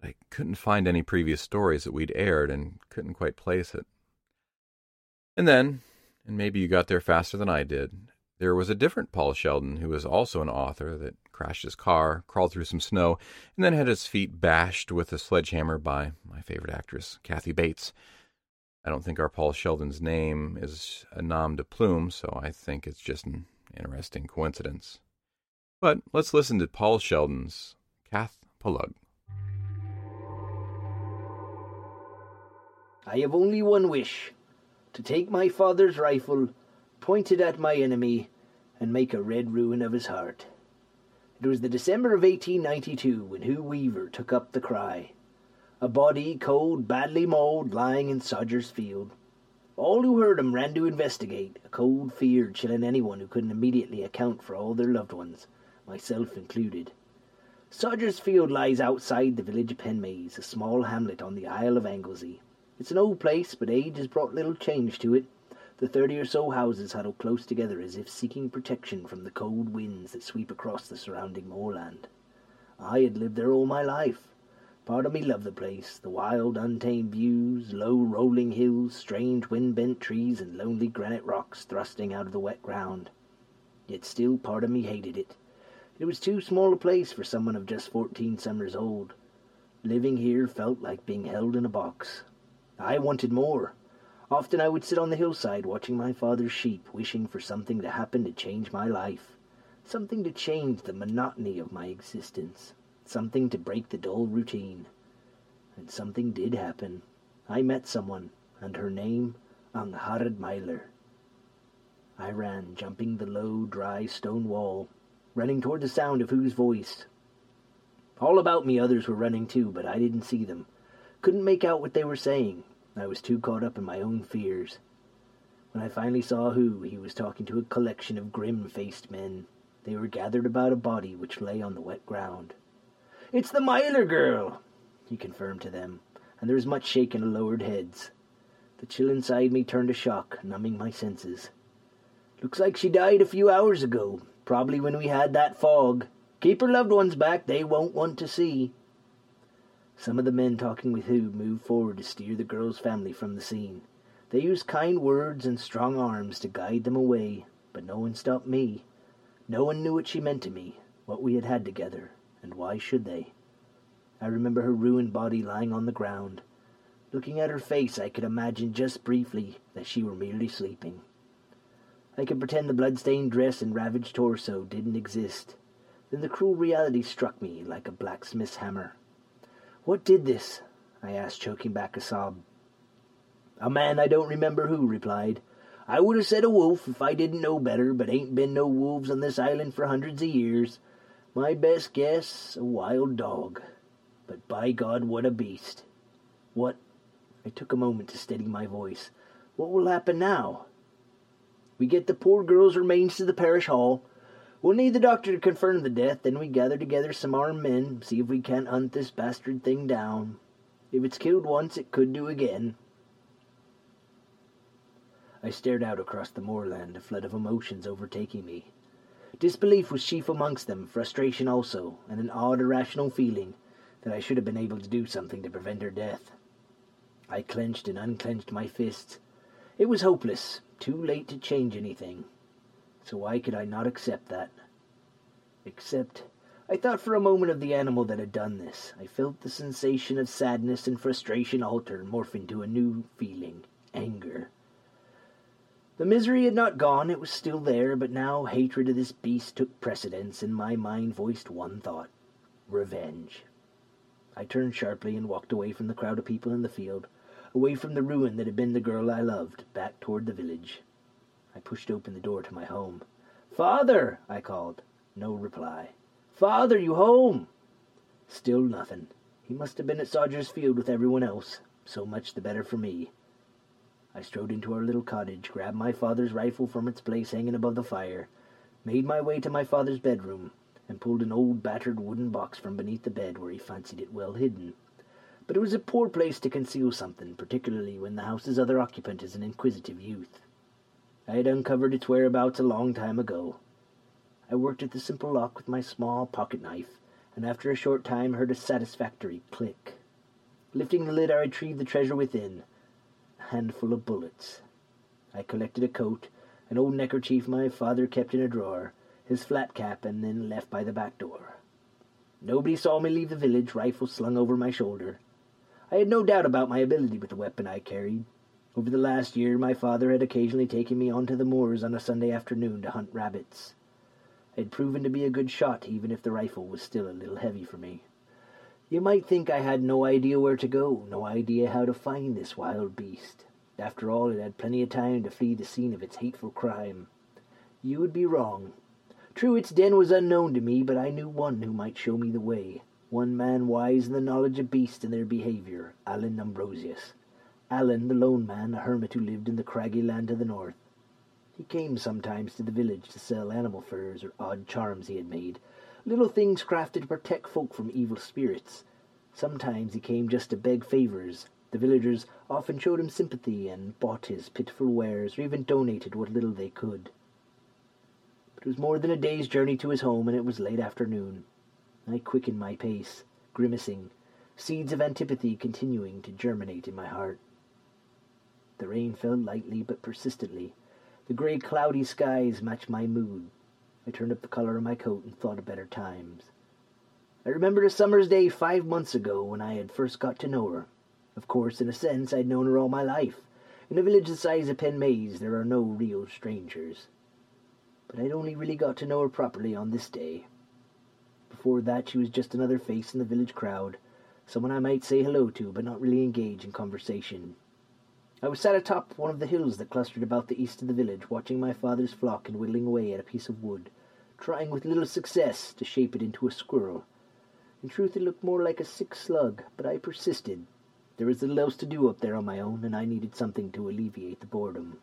S7: But I couldn't find any previous stories that we'd aired and couldn't quite place it. And then, and maybe you got there faster than I did, there was a different Paul Sheldon who was also an author that crashed his car, crawled through some snow, and then had his feet bashed with a sledgehammer by my favorite actress, Kathy Bates. I don't think our Paul Sheldon's name is a nom de plume, so I think it's just an interesting coincidence. But let's listen to Paul Sheldon's Cath Palug.
S14: I have only one wish, to take my father's rifle, point it at my enemy, and make a red ruin of his heart. It was the December of eighteen ninety-two when Hugh Weaver took up the cry. A body, cold, badly mauled, lying in Sodger's Field. All who heard him ran to investigate, a cold fear chilling anyone who couldn't immediately account for all their loved ones, myself included. Sodger's Field lies outside the village of Penmaze, a small hamlet on the Isle of Anglesey. It's an old place, but age has brought little change to it. The thirty or so houses huddle close together as if seeking protection from the cold winds that sweep across the surrounding moorland. I had lived there all my life. Part of me loved the place, the wild, untamed views, low rolling hills, strange wind-bent trees, and lonely granite rocks thrusting out of the wet ground. Yet still part of me hated it. It was too small a place for someone of just fourteen summers old. Living here felt like being held in a box. I wanted more. Often I would sit on the hillside watching my father's sheep, wishing for something to happen to change my life. Something to change the monotony of my existence. Something to break the dull routine. And something did happen. I met someone, and her name, Angharad Myler. I ran, jumping the low, dry stone wall, running toward the sound of Hugh's voice. All about me others were running too, but I didn't see them. Couldn't make out what they were saying. I was too caught up in my own fears. When I finally saw Hugh, he was talking to a collection of grim-faced men. They were gathered about a body which lay on the wet ground. "It's the Myler girl," he confirmed to them, and there was much shaking of lowered heads. The chill inside me turned to shock, numbing my senses. "Looks like she died a few hours ago, probably when we had that fog. Keep her loved ones back, they won't want to see." Some of the men talking with Hugh moved forward to steer the girl's family from the scene. They used kind words and strong arms to guide them away, but no one stopped me. No one knew what she meant to me, what we had had together, and why should they? I remember her ruined body lying on the ground. Looking at her face, I could imagine just briefly that she were merely sleeping. I could pretend the blood-stained dress and ravaged torso didn't exist. Then the cruel reality struck me like a blacksmith's hammer. "What did this?" I asked, choking back a sob. "A man I don't remember who," replied. "I would have said a wolf if I didn't know better, but ain't been no wolves on this island for hundreds of years. My best guess, a wild dog. But by God, what a beast." "What?" I took a moment to steady my voice. "What will happen now?" "We get the poor girl's remains to the parish hall. We'll need the doctor to confirm the death, then we gather together some armed men, see if we can't hunt this bastard thing down. If it's killed once, it could do again." I stared out across the moorland, a flood of emotions overtaking me. Disbelief was chief amongst them, frustration also, and an odd irrational feeling that I should have been able to do something to prevent her death. I clenched and unclenched my fists. It was hopeless, too late to change anything. So why could I not accept that? Except, I thought for a moment of the animal that had done this. I felt the sensation of sadness and frustration alter, morph into a new feeling, anger. The misery had not gone, it was still there, but now hatred of this beast took precedence, and my mind voiced one thought: revenge. I turned sharply and walked away from the crowd of people in the field, away from the ruin that had been the girl I loved, back toward the village. I pushed open the door to my home. "Father!" I called. No reply. "Father, you home?" Still nothing. He must have been at Sodger's Field with everyone else. So much the better for me. I strode into our little cottage, grabbed my father's rifle from its place hanging above the fire, made my way to my father's bedroom, and pulled an old battered wooden box from beneath the bed where he fancied it well hidden. But it was a poor place to conceal something, particularly when the house's other occupant is an inquisitive youth. I had uncovered its whereabouts a long time ago. I worked at the simple lock with my small pocket-knife, and after a short time heard a satisfactory click. Lifting the lid, I retrieved the treasure within, a handful of bullets. I collected a coat, an old neckerchief my father kept in a drawer, his flat cap, and then left by the back door. Nobody saw me leave the village, rifle slung over my shoulder. I had no doubt about my ability with the weapon I carried. Over the last year, my father had occasionally taken me onto the moors on a Sunday afternoon to hunt rabbits. I had proven to be a good shot, even if the rifle was still a little heavy for me. You might think I had no idea where to go, no idea how to find this wild beast. After all, it had plenty of time to flee the scene of its hateful crime. You would be wrong. True, its den was unknown to me, but I knew one who might show me the way. One man wise in the knowledge of beasts and their behaviour, Alan Ambrosius. Alan, the lone man, a hermit who lived in the craggy land to the north. He came sometimes to the village to sell animal furs or odd charms he had made, little things crafted to protect folk from evil spirits. Sometimes he came just to beg favours. The villagers often showed him sympathy and bought his pitiful wares, or even donated what little they could. But it was more than a day's journey to his home, and it was late afternoon. I quickened my pace, grimacing, seeds of antipathy continuing to germinate in my heart. The rain fell lightly but persistently. The grey, cloudy skies matched my mood. I turned up the collar of my coat and thought of better times. I remembered a summer's day five months ago when I had first got to know her. Of course, in a sense, I'd known her all my life. In a village the size of Penmaze, there are no real strangers. But I'd only really got to know her properly on this day. Before that, she was just another face in the village crowd, someone I might say hello to, but not really engage in conversation. I was sat atop one of the hills that clustered about the east of the village, watching my father's flock and whittling away at a piece of wood, trying with little success to shape it into a squirrel. In truth, it looked more like a sick slug, but I persisted. There was little else to do up there on my own, and I needed something to alleviate the boredom.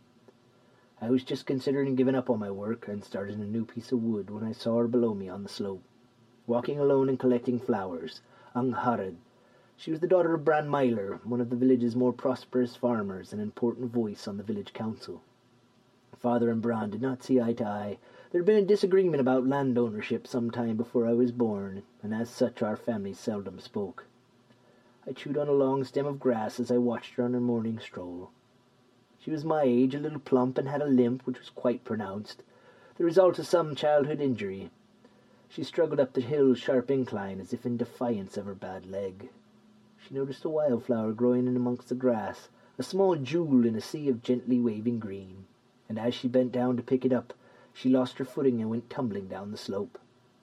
S14: I was just considering giving up on my work and starting a new piece of wood when I saw her below me on the slope, walking alone and collecting flowers, Angharad. She was the daughter of Bran Myler, one of the village's more prosperous farmers, an important voice on the village council. Father and Bran did not see eye to eye. There had been a disagreement about land ownership some time before I was born, and as such our family seldom spoke. I chewed on a long stem of grass as I watched her on her morning stroll. She was my age, a little plump, and had a limp which was quite pronounced, the result of some childhood injury. She struggled up the hill's sharp incline as if in defiance of her bad leg. She noticed a wildflower growing in amongst the grass, a small jewel in a sea of gently waving green, and as she bent down to pick it up, she lost her footing and went tumbling down the slope.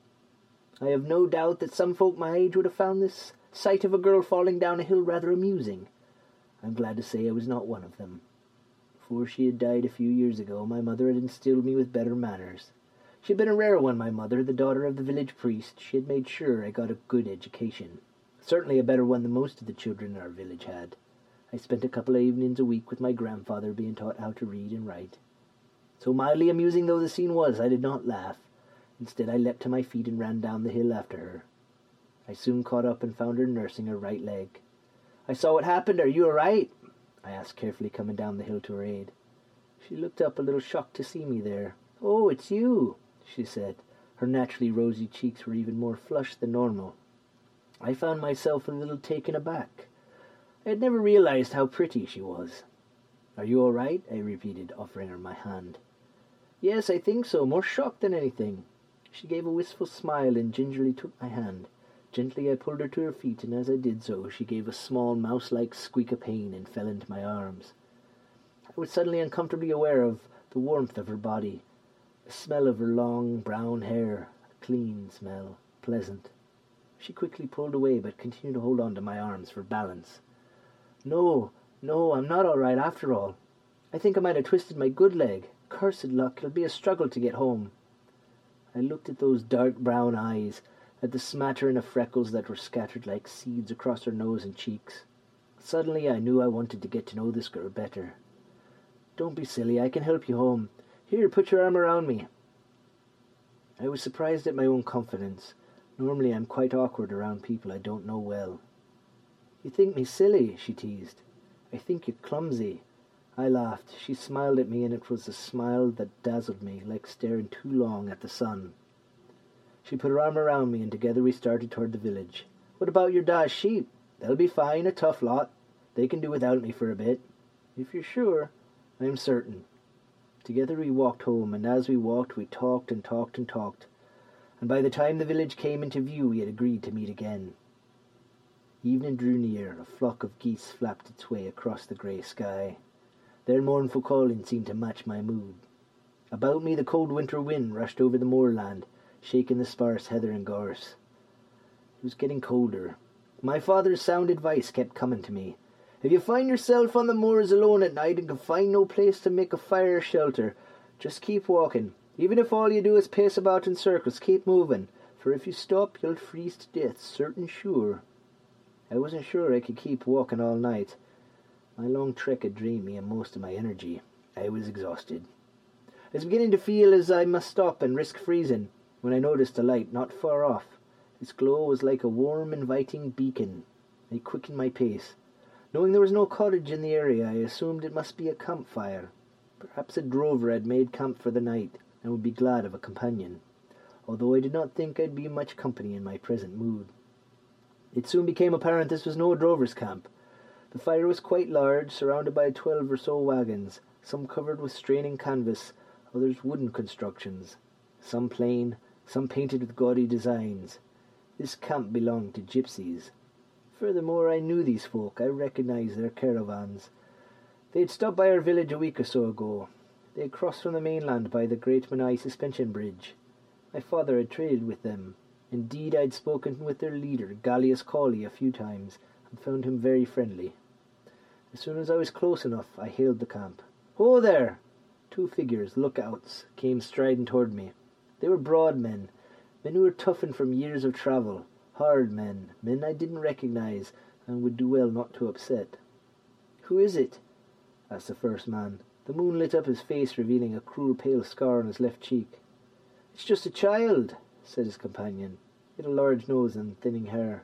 S14: I have no doubt that some folk my age would have found this sight of a girl falling down a hill rather amusing. I'm glad to say I was not one of them. Before she had died a few years ago, my mother had instilled me with better manners. She had been a rare one, my mother, the daughter of the village priest. She had made sure I got a good education, certainly a better one than most of the children in our village had. I spent a couple of evenings a week with my grandfather being taught how to read and write. So mildly amusing though the scene was, I did not laugh. Instead, I leapt to my feet and ran down the hill after her. I soon caught up and found her nursing her right leg. "I saw what happened. Are you all right?" I asked carefully, coming down the hill to her aid. She looked up, a little shocked to see me there. "Oh, it's you," she said. Her naturally rosy cheeks were even more flushed than normal. I found myself a little taken aback. I had never realized how pretty she was. "Are you all right?" I repeated, offering her my hand. "Yes, I think so, more shocked than anything." She gave a wistful smile and gingerly took my hand. Gently I pulled her to her feet, and as I did so, she gave a small mouse-like squeak of pain and fell into my arms. I was suddenly uncomfortably aware of the warmth of her body, the smell of her long brown hair, a clean smell, pleasant. She quickly pulled away, but continued to hold on to my arms for balance. "No, no, I'm not all right after all. I think I might have twisted my good leg. Cursed luck, it'll be a struggle to get home." I looked at those dark brown eyes, at the smattering of freckles that were scattered like seeds across her nose and cheeks. Suddenly I knew I wanted to get to know this girl better. "Don't be silly, I can help you home. Here, put your arm around me." I was surprised at my own confidence. Normally I'm quite awkward around people I don't know well. "You think me silly," she teased. "I think you're clumsy." I laughed. She smiled at me, and it was a smile that dazzled me, like staring too long at the sun. She put her arm around me, and together we started toward the village. "What about your da's sheep? They'll be fine, a tough lot. They can do without me for a bit." "If you're sure." "I am certain." Together we walked home, and as we walked we talked and talked and talked, and by the time the village came into view we had agreed to meet again. Evening drew near. A flock of geese flapped its way across the grey sky. Their mournful calling seemed to match my mood. About me the cold winter wind rushed over the moorland, shaking the sparse heather and gorse. It was getting colder. My father's sound advice kept coming to me. "If you find yourself on the moors alone at night and can find no place to make a fire or shelter, just keep walking. Even if all you do is pace about in circles, keep moving, for if you stop you'll freeze to death, certain sure." I wasn't sure I could keep walking all night. My long trek had drained me of most of my energy. I was exhausted. I was beginning to feel as I must stop and risk freezing, when I noticed a light not far off. Its glow was like a warm, inviting beacon. I quickened my pace. Knowing there was no cottage in the area, I assumed it must be a campfire. Perhaps a drover had made camp for the night, and would be glad of a companion, although I did not think I'd be much company in my present mood. It soon became apparent this was no drover's camp. The fire was quite large, surrounded by twelve or so wagons, some covered with straining canvas, others wooden constructions, some plain, some painted with gaudy designs. This camp belonged to gypsies. Furthermore, I knew these folk. I recognized their caravans. They had stopped by our village a week or so ago. They had crossed from the mainland by the Great Menai Suspension Bridge. My father had traded with them. Indeed, I had spoken with their leader, Gallius Cawley, a few times, and found him very friendly. As soon as I was close enough, I hailed the camp. "Ho there!" Two figures, lookouts, came striding toward me. They were broad men, men who were toughened from years of travel, hard men, men I didn't recognize and would do well not to upset. "Who is it?" asked the first man. The moon lit up his face, revealing a cruel pale scar on his left cheek. "It's just a child," said his companion. He had a large nose and thinning hair.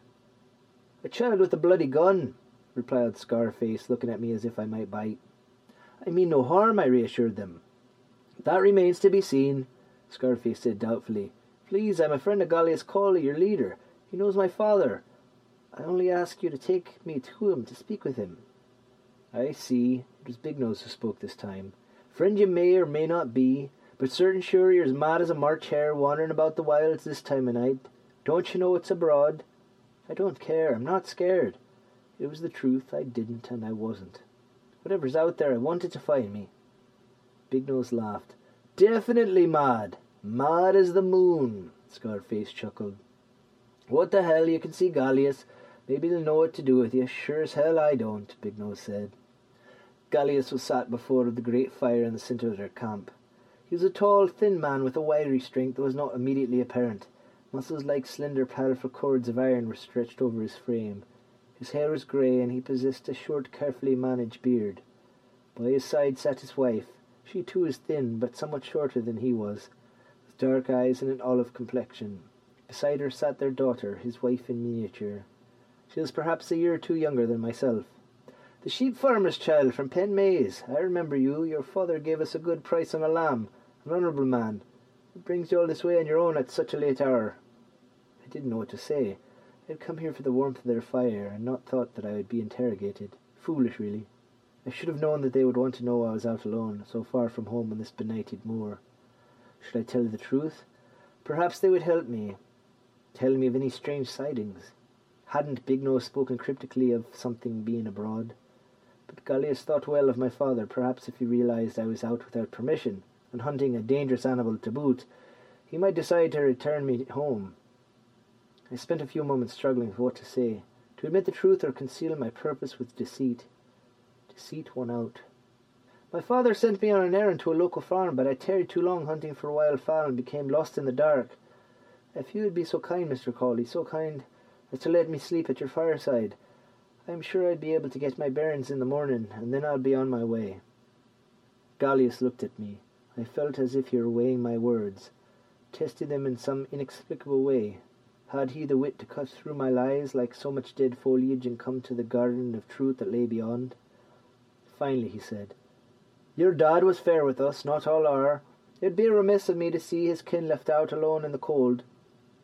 S14: "A child with a bloody gun," replied Scarface, looking at me as if I might bite. "I mean no harm," I reassured them. "That remains to be seen," Scarface said doubtfully. "Please, I'm a friend of Gallius Cawley, your leader. He knows my father. I only ask you to take me to him to speak with him." "I see." It was Big Nose who spoke this time. "Friend you may or may not be, but certain sure you're as mad as a March hare wandering about the wilds this time of night. Don't you know it's abroad?" "I don't care. I'm not scared." It was the truth. I didn't, and I wasn't. Whatever's out there, I want it to find me. Big Nose laughed. "Definitely mad. Mad as the moon," Scarface chuckled. "What the hell, you can see Gallius. Maybe they'll know what to do with you. Sure as hell I don't," Big Nose said. Gallius was sat before the great fire in the centre of their camp. He was a tall, thin man with a wiry strength that was not immediately apparent. Muscles like slender, powerful cords of iron were stretched over his frame. His hair was grey, and he possessed a short, carefully managed beard. By his side sat his wife. She too was thin, but somewhat shorter than he was, with dark eyes and an olive complexion. Beside her sat their daughter, his wife in miniature. She was perhaps a year or two younger than myself. "The sheep farmer's child from Penmaze. I remember you. Your father gave us a good price on a lamb. An honourable man. What brings you all this way on your own at such a late hour?" I didn't know what to say. I had come here for the warmth of their fire, and not thought that I would be interrogated. Foolish, really. I should have known that they would want to know I was out alone, so far from home on this benighted moor. Should I tell the truth? Perhaps they would help me, tell me of any strange sightings. Hadn't Big Nose spoken cryptically of something being abroad? But Gallius thought well of my father. Perhaps if he realized I was out without permission, and hunting a dangerous animal to boot, he might decide to return me home. I spent a few moments struggling with what to say, to admit the truth or conceal my purpose with deceit. Deceit won out. "My father sent me on an errand to a local farm, but I tarried too long hunting for wildfowl and became lost in the dark. If you would be so kind, Mister Cawley, so kind as to let me sleep at your fireside, I am sure I'd be able to get my bearings in the morning, and then I'll be on my way." Gallius looked at me. I felt as if he were weighing my words, testing them in some inexplicable way. Had he the wit to cut through my lies like so much dead foliage and come to the garden of truth that lay beyond? Finally he said, "Your dad was fair with us, not all are. It'd be remiss of me to see his kin left out alone in the cold."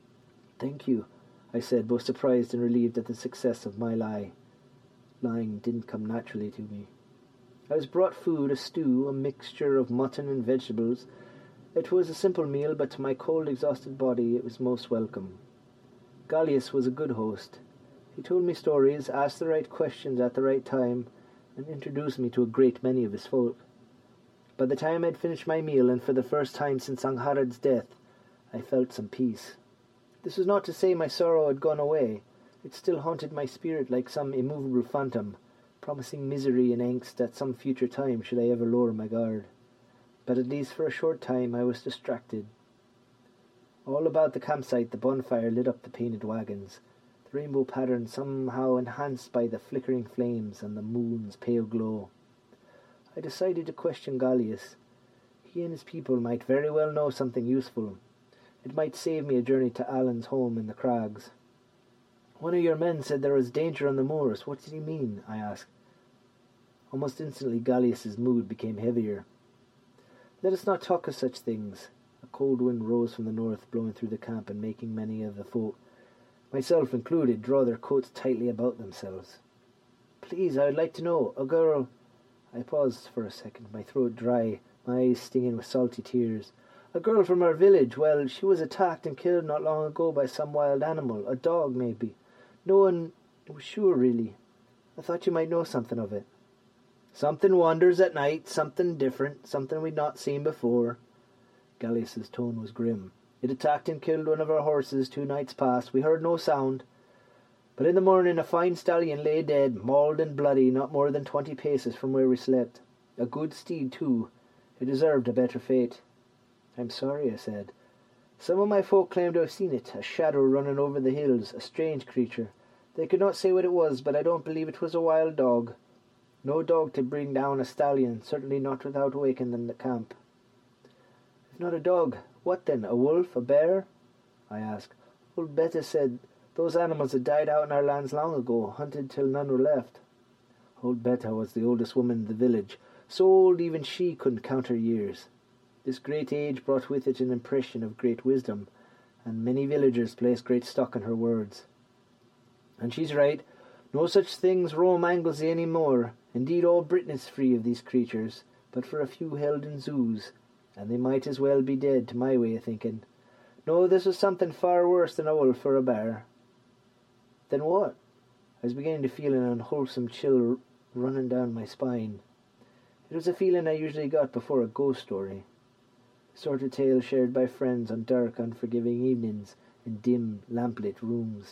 S14: "Thank you," I said, both surprised and relieved at the success of my lie. Lying didn't come naturally to me. I was brought food, a stew, a mixture of mutton and vegetables. It was a simple meal, but to my cold, exhausted body it was most welcome. Gallius was a good host. He told me stories, asked the right questions at the right time, and introduced me to a great many of his folk. By the time I had finished my meal, and for the first time since Angharad's death, I felt some peace. This was not to say my sorrow had gone away. It still haunted my spirit like some immovable phantom, promising misery and angst at some future time should I ever lower my guard. But at least for a short time I was distracted. All about the campsite the bonfire lit up the painted wagons, the rainbow pattern somehow enhanced by the flickering flames and the moon's pale glow. I decided to question Gallius. He and his people might very well know something useful. It might save me a journey to Alan's home in the crags. "One of your men said there was danger on the moors. What did he mean?" I asked. Almost instantly Gallius's mood became heavier. "Let us not talk of such things." A cold wind rose from the north, blowing through the camp and making many of the folk, myself included, draw their coats tightly about themselves. "Please, I would like to know. A girl—" I paused for a second, my throat dry, my eyes stinging with salty tears. "A girl from our village. Well, she was attacked and killed not long ago by some wild animal, a dog maybe. No one was sure, really. I thought you might know something of it." "Something wanders at night, something different, something we'd not seen before." Gallius's tone was grim. "It attacked and killed one of our horses two nights past. We heard no sound. But in the morning a fine stallion lay dead, mauled and bloody, not more than twenty paces from where we slept. A good steed, too. It deserved a better fate." "I'm sorry," I said. "Some of my folk claim to have seen it, a shadow running over the hills, a strange creature. They could not say what it was, but I don't believe it was a wild dog. No dog to bring down a stallion, certainly not without awakening the camp." "If not a dog, what then? A wolf? A bear?" I asked. "Old Beta said those animals had died out in our lands long ago, hunted till none were left." Old Beta was the oldest woman in the village, so old even she couldn't count her years. This great age brought with it an impression of great wisdom, and many villagers placed great stock in her words. "And she's right. No such things roam Anglesey any more. Indeed, all Britain is free of these creatures, but for a few held in zoos, and they might as well be dead, to my way of thinking. No, this was something far worse than a wolf or a bear." "Then what?" I was beginning to feel an unwholesome chill running down my spine. It was a feeling I usually got before a ghost story, the sort of tale shared by friends on dark, unforgiving evenings in dim, lamplit rooms.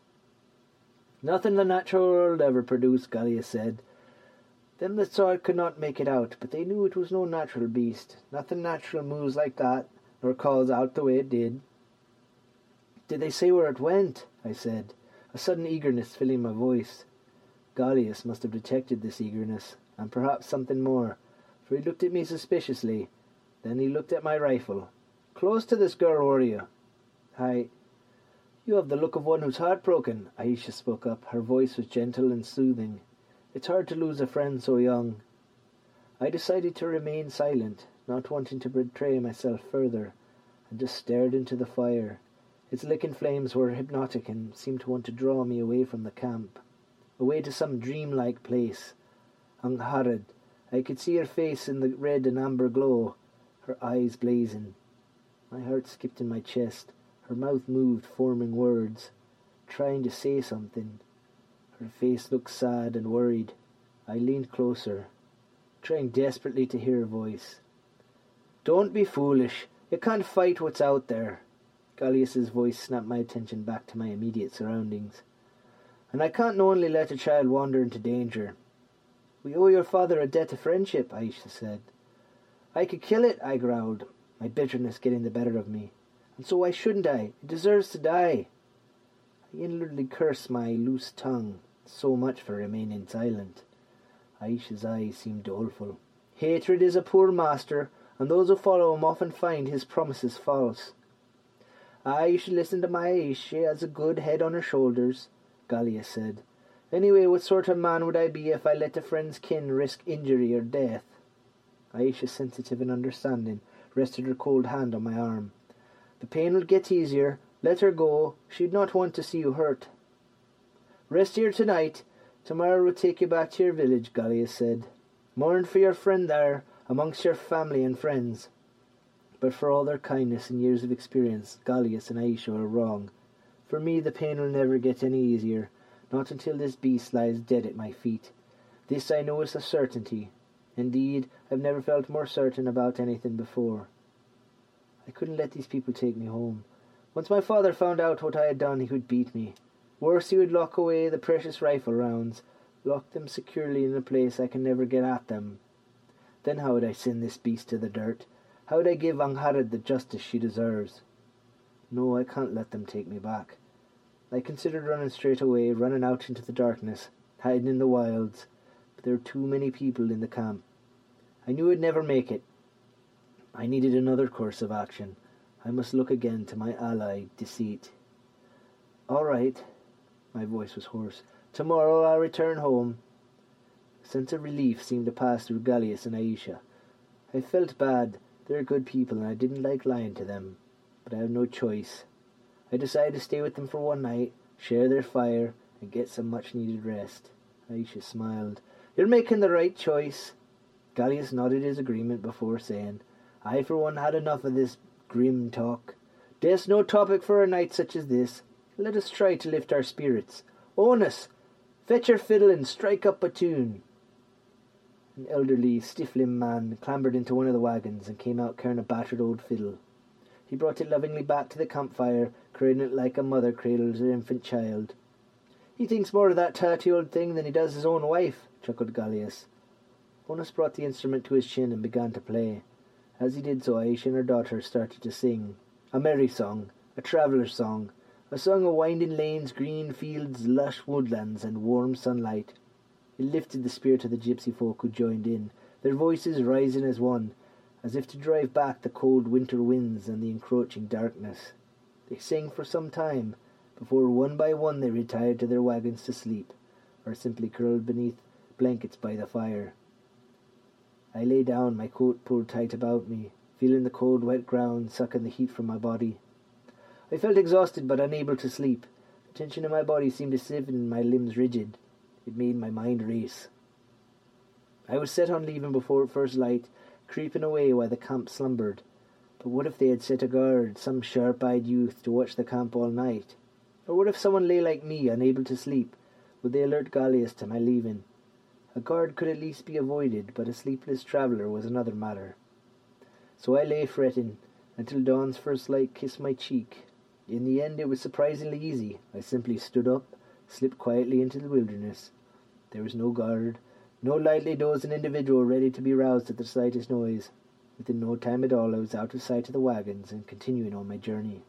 S14: "Nothing the natural world ever produced," Gallius said. "Them that saw it could not make it out, but they knew it was no natural beast. Nothing natural moves like that, nor calls out the way it did." "Did they say where it went?" I said, a sudden eagerness filling my voice. Gallius must have detected this eagerness, and perhaps something more, for he looked at me suspiciously. Then he looked at my rifle. "Close to this girl, were you?" I... "You have the look of one who's heartbroken," Aisha spoke up. Her voice was gentle and soothing. "It's hard to lose a friend so young." I decided to remain silent, not wanting to betray myself further, and just stared into the fire. Its licking flames were hypnotic and seemed to want to draw me away from the camp, away to some dreamlike place. Angharad, I could see her face in the red and amber glow, her eyes blazing. My heart skipped in my chest. Her mouth moved, forming words, trying to say something. Her face looked sad and worried. I leaned closer, trying desperately to hear her voice. "Don't be foolish. You can't fight what's out there." Gallius's voice snapped my attention back to my immediate surroundings. "And I can't knowingly let a child wander into danger." "We owe your father a debt of friendship," Aisha said. "I could kill it," I growled, my bitterness getting the better of me. "And so why shouldn't I? It deserves to die." I inwardly cursed my loose tongue. So much for remaining silent. Aisha's eyes seemed doleful. "Hatred is a poor master, and those who follow him often find his promises false." "Ah, you should listen to my Aisha. She has a good head on her shoulders," Gallius said. "Anyway, what sort of man would I be if I let a friend's kin risk injury or death?" Aisha, sensitive and understanding, rested her cold hand on my arm. "The pain will get easier. Let her go. She'd not want to see you hurt. Rest here tonight. Tomorrow we'll take you back to your village, Gallius said. Mourn for your friend there, amongst your family and friends. But for all their kindness and years of experience, Gallius and Aisha were wrong. For me the pain will never get any easier, not until this beast lies dead at my feet. This I know is a certainty. Indeed, I've never felt more certain about anything before. I couldn't let these people take me home. Once my father found out what I had done, he would beat me. Worse, he would lock away the precious rifle rounds, lock them securely in a place I can never get at them. Then how would I send this beast to the dirt? How would I give Angharad the justice she deserves? No, I can't let them take me back. I considered running straight away, running out into the darkness, hiding in the wilds, but there were too many people in the camp. I knew I'd never make it. I needed another course of action. I must look again to my ally, deceit. All right. My voice was hoarse. Tomorrow I'll return home. A sense of relief seemed to pass through Gallius and Aisha. I felt bad. They're good people, and I didn't like lying to them. But I had no choice. I decided to stay with them for one night, share their fire, and get some much-needed rest. Aisha smiled. You're making the right choice. Gallius nodded his agreement before saying, I, for one, had enough of this grim talk. Death's no topic for a night such as this. Let us try to lift our spirits. Onus, fetch your fiddle and strike up a tune. An elderly, stiff-limbed man clambered into one of the wagons and came out carrying a battered old fiddle. He brought it lovingly back to the campfire, cradling it like a mother cradles her infant child. He thinks more of that tatty old thing than he does his own wife, chuckled Gallius. Onus brought the instrument to his chin and began to play. As he did so, Aisha and her daughter started to sing. A merry song, a traveller's song, a song of winding lanes, green fields, lush woodlands, and warm sunlight. It lifted the spirit of the gypsy folk who joined in, their voices rising as one, as if to drive back the cold winter winds and the encroaching darkness. They sang for some time, before one by one they retired to their wagons to sleep, or simply curled beneath blankets by the fire. I lay down, my coat pulled tight about me, feeling the cold wet ground sucking the heat from my body. I felt exhausted but unable to sleep. The tension in my body seemed to stiffen my limbs rigid. It made my mind race. I was set on leaving before first light, creeping away while the camp slumbered. But what if they had set a guard, some sharp-eyed youth, to watch the camp all night? Or what if someone lay like me, unable to sleep? Would they alert Gallius to my leaving? A guard could at least be avoided, but a sleepless traveller was another matter. So I lay fretting, until dawn's first light kissed my cheek. In the end it was surprisingly easy. I simply stood up, slipped quietly into the wilderness. There was no guard, no lightly dozing individual ready to be roused at the slightest noise. Within no time at all I was out of sight of the wagons and continuing on my journey.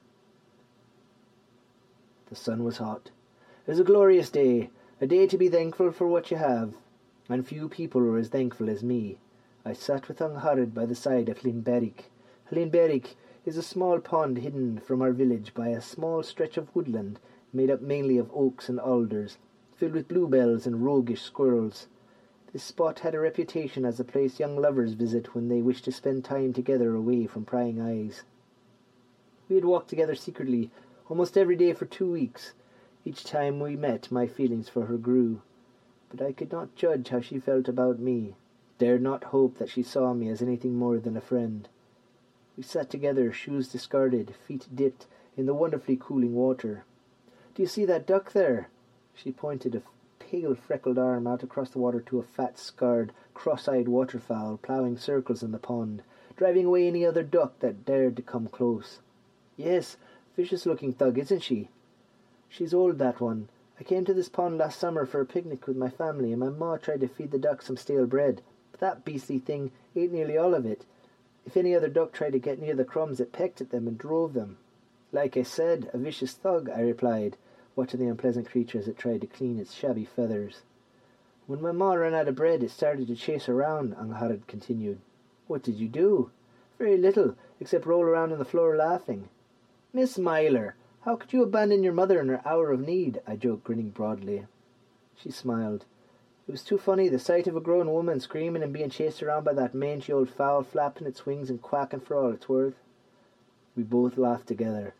S14: The sun was hot. It was a glorious day, a day to be thankful for what you have, and few people were as thankful as me. I sat with Angharad by the side of Llyn Berig. Llyn Berig is a small pond hidden from our village by a small stretch of woodland made up mainly of oaks and alders, filled with bluebells and roguish squirrels. This spot had a reputation as a place young lovers visit when they wish to spend time together away from prying eyes. We had walked together secretly almost every day for two weeks. Each time we met, my feelings for her grew. But I could not judge how she felt about me, dared not hope that she saw me as anything more than a friend. We sat together, shoes discarded, feet dipped in the wonderfully cooling water. Do you see that duck there? She pointed a pale freckled arm out across the water to a fat, scarred, cross-eyed waterfowl ploughing circles in the pond, driving away any other duck that dared to come close. Yes, vicious-looking thug, isn't she? She's old, that one. I came to this pond last summer for a picnic with my family, and my ma tried to feed the duck some stale bread, but that beastly thing ate nearly all of it. If any other duck tried to get near the crumbs, it pecked at them and drove them. Like I said, a vicious thug, I replied, watching the unpleasant creature as it tried to clean its shabby feathers. When my ma ran out of bread, it started to chase around, Angharad continued. What did you do? Very little, except roll around on the floor laughing. Miss Myler, how could you abandon your mother in her hour of need? I joked, grinning broadly. She smiled. It was too funny, the sight of a grown woman screaming and being chased around by that mangy old fowl, flapping its wings and quacking for all it's worth. We both laughed together.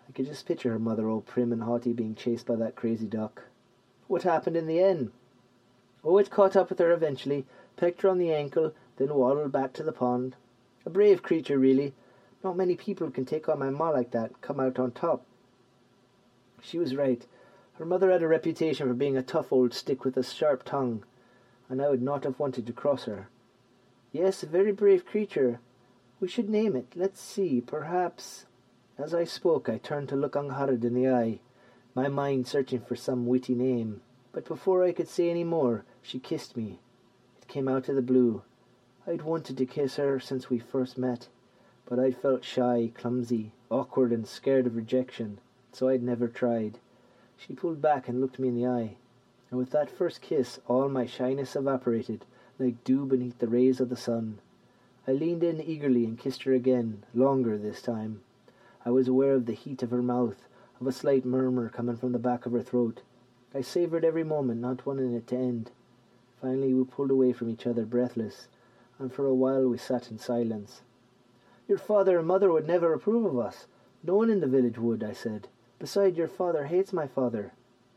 S14: I could just picture her mother, all prim and haughty, being chased by that crazy duck. What happened in the end? Oh, it caught up with her eventually, pecked her on the ankle, then waddled back to the pond. A brave creature, really. Not many people can take on my ma like that and come out on top. She was right. Her mother had a reputation for being a tough old stick with a sharp tongue, and I would not have wanted to cross her. Yes, a very brave creature. We should name it. Let's see, perhaps... As I spoke, I turned to look Angharad in the eye, my mind searching for some witty name. But before I could say any more, she kissed me. It came out of the blue. I'd wanted to kiss her since we first met, but I'd felt shy, clumsy, awkward, and scared of rejection, so I'd never tried. She pulled back and looked me in the eye, and with that first kiss all my shyness evaporated, like dew beneath the rays of the sun. I leaned in eagerly and kissed her again, longer this time. I was aware of the heat of her mouth, of a slight murmur coming from the back of her throat. I savoured every moment, not wanting it to end. Finally we pulled away from each other, breathless, and for a while we sat in silence. Your father and mother would never approve of us. No one in the village would, I said. Besides, your father hates my father.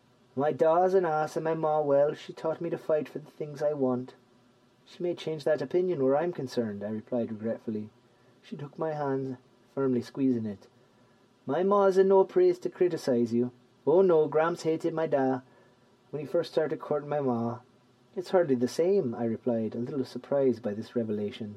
S14: My da's an ass, and my ma, well, she taught me to fight for the things I want. She may change that opinion where I'm concerned, I replied regretfully. She took my hand, firmly squeezing it. My ma's in no praise to criticize you. Oh no, Gramps hated my da when he first started courting my ma. It's hardly the same, I replied, a little surprised by this revelation.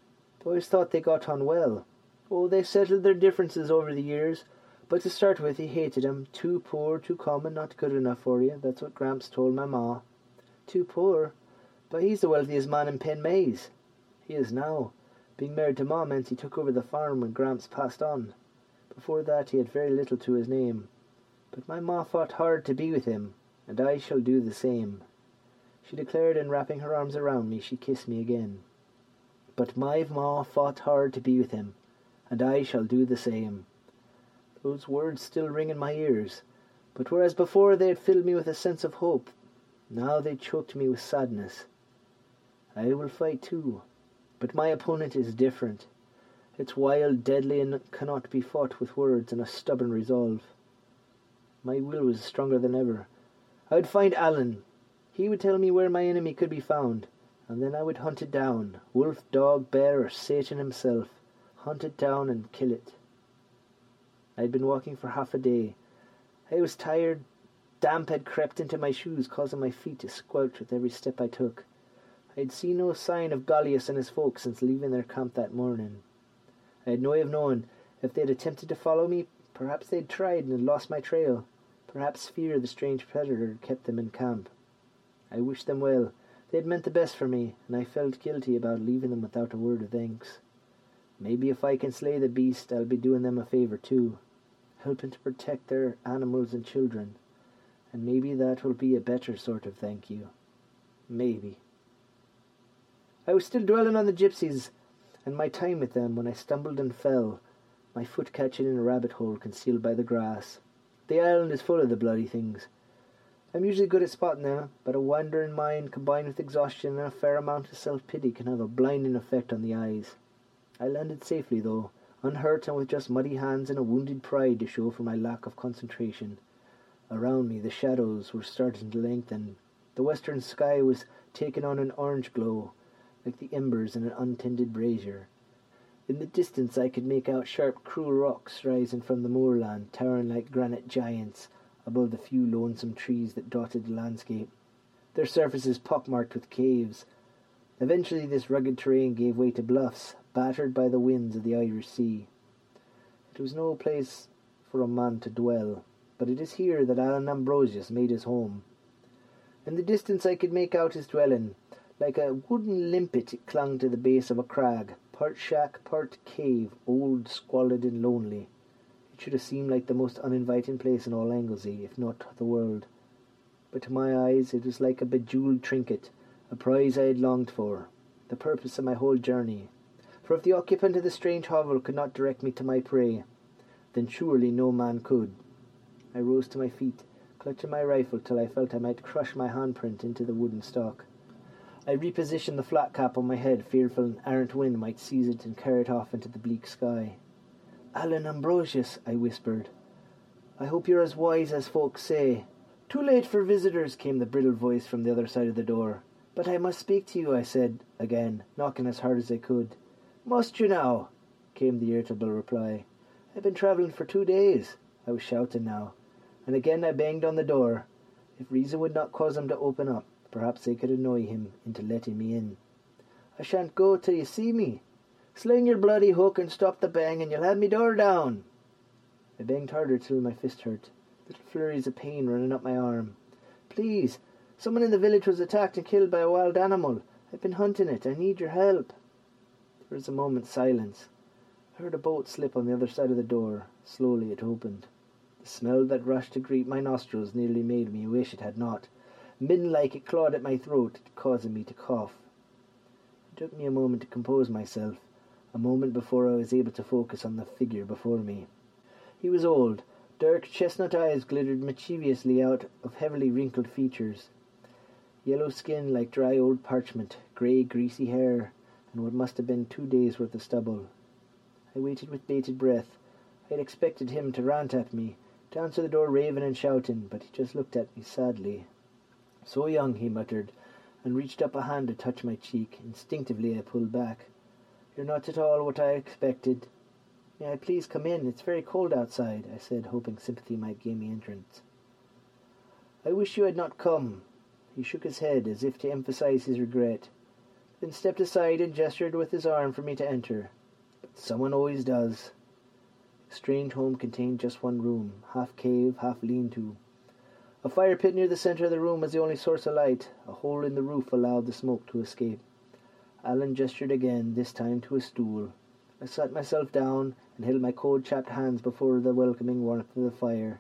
S14: I always thought they got on well. Oh, they settled their differences over the years, but to start with he hated him. Too poor, too common, not good enough for you. That's what Gramps told my ma. Too poor? But he's the wealthiest man in Penmaze. He is now. Being married to ma meant he took over the farm when Gramps passed on. Before that he had very little to his name. But my ma fought hard to be with him, and I shall do the same. She declared, and wrapping her arms around me, she kissed me again. But my ma fought hard to be with him, and I shall do the same. Those words still ring in my ears, but whereas before they had filled me with a sense of hope, now they choked me with sadness. I will fight too, but my opponent is different. It's wild, deadly, and cannot be fought with words and a stubborn resolve. My will was stronger than ever. I would find Alan. He would tell me where my enemy could be found, and then I would hunt it down, wolf, dog, bear, or Satan himself, hunt it down and kill it. I had been walking for half a day. I was tired. Damp had crept into my shoes, causing my feet to squelch with every step I took. I had seen no sign of Goliath and his folk since leaving their camp that morning. I had no way of knowing if they had attempted to follow me. Perhaps they had tried and had lost my trail. Perhaps fear of the strange predator had kept them in camp. I wished them well. They had meant the best for me, and I felt guilty about leaving them without a word of thanks. Maybe if I can slay the beast, I'll be doing them a favour too, helping to protect their animals and children, and maybe that will be a better sort of thank you. Maybe. I was still dwelling on the gypsies and my time with them when I stumbled and fell, my foot catching in a rabbit hole concealed by the grass. The island is full of the bloody things. I'm usually good at spotting them, but a wandering mind combined with exhaustion and a fair amount of self-pity can have a blinding effect on the eyes. I landed safely, though, unhurt and with just muddy hands and a wounded pride to show for my lack of concentration. Around me the shadows were starting to lengthen. The western sky was taking on an orange glow, like the embers in an untended brazier. In the distance I could make out sharp, cruel rocks rising from the moorland, towering like granite giants above the few lonesome trees that dotted the landscape, their surfaces pockmarked with caves. Eventually this rugged terrain gave way to bluffs, battered by the winds of the Irish Sea. It was no place for a man to dwell, but it is here that Alan Ambrosius made his home. In the distance I could make out his dwelling. Like a wooden limpet it clung to the base of a crag, part shack, part cave, old, squalid, and lonely. It should have seemed like the most uninviting place in all Anglesey, if not the world. But to my eyes it was like a bejewelled trinket, a prize I had longed for, the purpose of my whole journey. For if the occupant of the strange hovel could not direct me to my prey, then surely no man could. I rose to my feet, clutching my rifle till I felt I might crush my handprint into the wooden stock. I repositioned the flat cap on my head, fearful an errant wind might seize it and carry it off into the bleak sky. "Alan Ambrosius," I whispered. I hope you're as wise as folks say. Too late for visitors, came the brittle voice from the other side of the door. But I must speak to you, I said, again, knocking as hard as I could. Must you now? Came the irritable reply. I've been travelling for two days. I was shouting now. And again I banged on the door. If reason would not cause him to open up, perhaps I could annoy him into letting me in. I shan't go till you see me. Sling your bloody hook and stop the bang, and you'll have me door down. I banged harder till my fist hurt. Little flurries of pain running up my arm. Please, someone in the village was attacked and killed by a wild animal. I've been hunting it. I need your help. There was a moment's silence. I heard a boat slip on the other side of the door. Slowly it opened. The smell that rushed to greet my nostrils nearly made me wish it had not. Midden-like it clawed at my throat, causing me to cough. It took me a moment to compose myself, a moment before I was able to focus on the figure before me. He was old. Dark chestnut eyes glittered mischievously out of heavily wrinkled features. Yellow skin like dry old parchment, grey greasy hair, and what must have been two days' worth of stubble. I waited with bated breath. I had expected him to rant at me, to answer the door raving and shouting, but he just looked at me sadly. So young, he muttered, and reached up a hand to touch my cheek. Instinctively I pulled back. You're not at all what I expected. May I please come in? It's very cold outside, I said, hoping sympathy might gain me entrance. I wish you had not come. He shook his head as if to emphasize his regret, then stepped aside and gestured with his arm for me to enter. But someone always does. The strange home contained just one room, half cave, half lean-to. A fire pit near the centre of the room was the only source of light. A hole in the roof allowed the smoke to escape. Alan gestured again, this time to a stool. I sat myself down and held my cold-chapped hands before the welcoming warmth of the fire.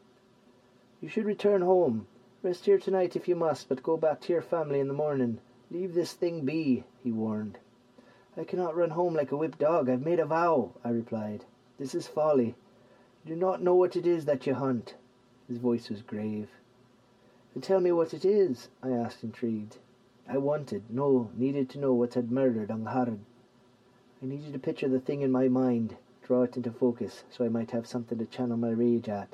S14: You should return home. Rest here tonight if you must, but go back to your family in the morning. Leave this thing be, he warned. I cannot run home like a whipped dog. I've made a vow, I replied. This is folly. You do not know what it is that you hunt. His voice was grave. Then tell me what it is, I asked, intrigued. I wanted, no, needed to know what had murdered Angharad. I needed to picture the thing in my mind, draw it into focus, so I might have something to channel my rage at.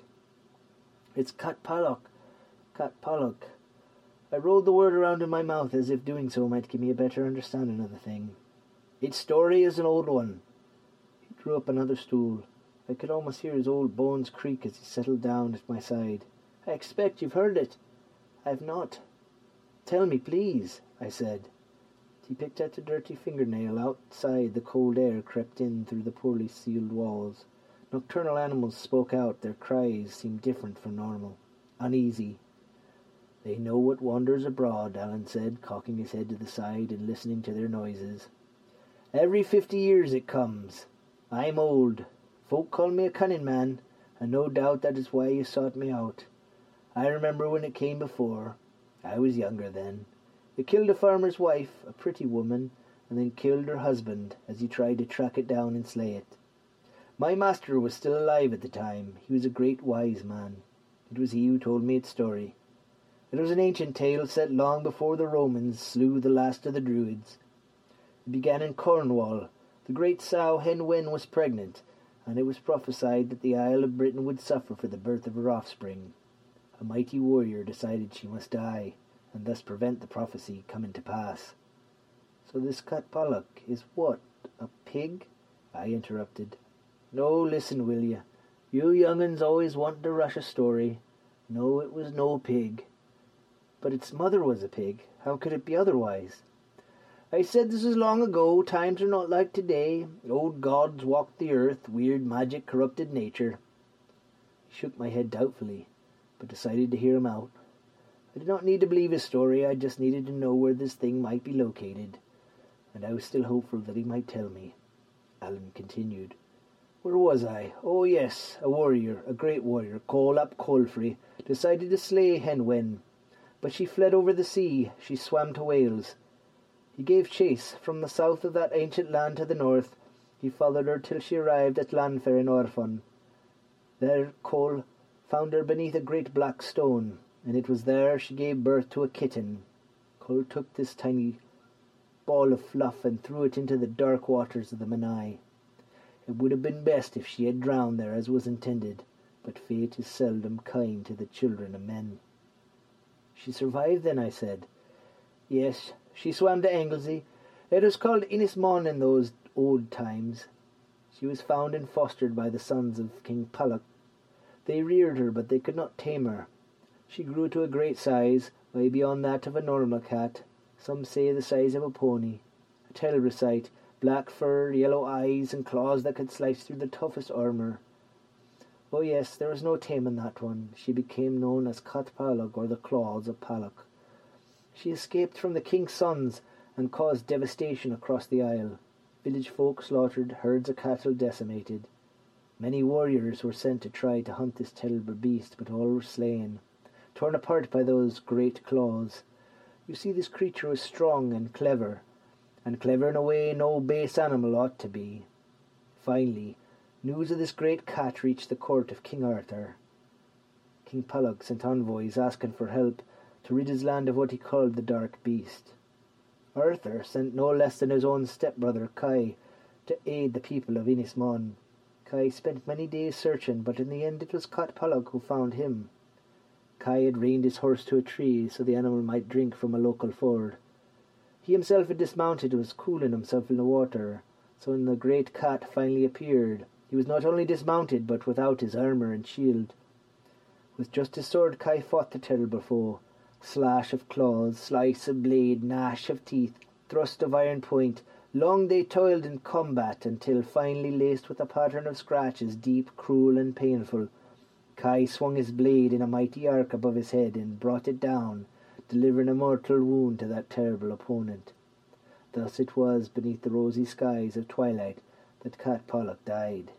S14: It's Cat Palloch. Cat Palloch. I rolled the word around in my mouth as if doing so might give me a better understanding of the thing. Its story is an old one. He drew up another stool. I could almost hear his old bones creak as he settled down at my side. I expect you've heard it. I have not. Tell me, please, I said. He picked at a dirty fingernail. Outside, the cold air crept in through the poorly sealed walls. Nocturnal animals spoke out. Their cries seemed different from normal. Uneasy. They know what wanders abroad, Alan said, cocking his head to the side and listening to their noises. Every fifty years it comes. I'm old. Folk call me a cunning man, and no doubt that is why you sought me out. I remember when it came before. I was younger then. It killed a farmer's wife, a pretty woman, and then killed her husband as he tried to track it down and slay it. My master was still alive at the time. He was a great wise man. It was he who told me its story. It was an ancient tale set long before the Romans slew the last of the Druids. It began in Cornwall. The great sow Hen Wen was pregnant, and it was prophesied that the Isle of Britain would suffer for the birth of her offspring. A mighty warrior decided she must die, and thus prevent the prophecy coming to pass. So this Cat Palloch is what? A pig? I interrupted. No, listen, will you? You young'uns always want to rush a story. No, it was no pig. But its mother was a pig. How could it be otherwise? I said this was long ago. Times are not like today. Old gods walked the earth. Weird magic corrupted nature. He shook my head doubtfully, but decided to hear him out. I did not need to believe his story. I just needed to know where this thing might be located, and I was still hopeful that he might tell me. Alan continued. Where was I? Oh, yes, a warrior, a great warrior, Colap Colfrey, decided to slay Hen Wen, but she fled over the sea. She swam to Wales. He gave chase from the south of that ancient land to the north. He followed her till she arrived at Llanfair in Orfon. There Cole found her beneath a great black stone, and it was there she gave birth to a kitten. Cole took this tiny ball of fluff and threw it into the dark waters of the Menai. It would have been best if she had drowned there as was intended, but fate is seldom kind to the children of men. She survived then, I said. Yes, she swam to Anglesey. It was called Innismon in those old times. She was found and fostered by the sons of King Pollock. They reared her, but they could not tame her. She grew to a great size, way beyond that of a normal cat, some say the size of a pony. A terrible sight, black fur, yellow eyes, and claws that could slice through the toughest armour. Oh yes, there was no taming that one. She became known as Cat Pollock, or the Claws of Pollock. She escaped from the king's sons and caused devastation across the isle. Village folk slaughtered, herds of cattle decimated. Many warriors were sent to try to hunt this terrible beast, but all were slain, torn apart by those great claws. You see, this creature was strong and clever, and clever in a way no base animal ought to be. Finally, news of this great cat reached the court of King Arthur. King Pollock sent envoys asking for help to rid his land of what he called the Dark Beast. Arthur sent no less than his own stepbrother Kai to aid the people of Innismon. Kai spent many days searching, but in the end it was Cat Pollock who found him. Kai had reined his horse to a tree so the animal might drink from a local ford. He himself had dismounted and was cooling himself in the water, so when the great cat finally appeared, he was not only dismounted, but without his armour and shield. With just his sword, Kai fought the terrible foe. Slash of claws, slice of blade, gnash of teeth, thrust of iron point. Long they toiled in combat, until finally laced with a pattern of scratches, deep, cruel, and painful, Kai swung his blade in a mighty arc above his head and brought it down, delivering a mortal wound to that terrible opponent. Thus it was, beneath the rosy skies of twilight, that Cat Pollock died.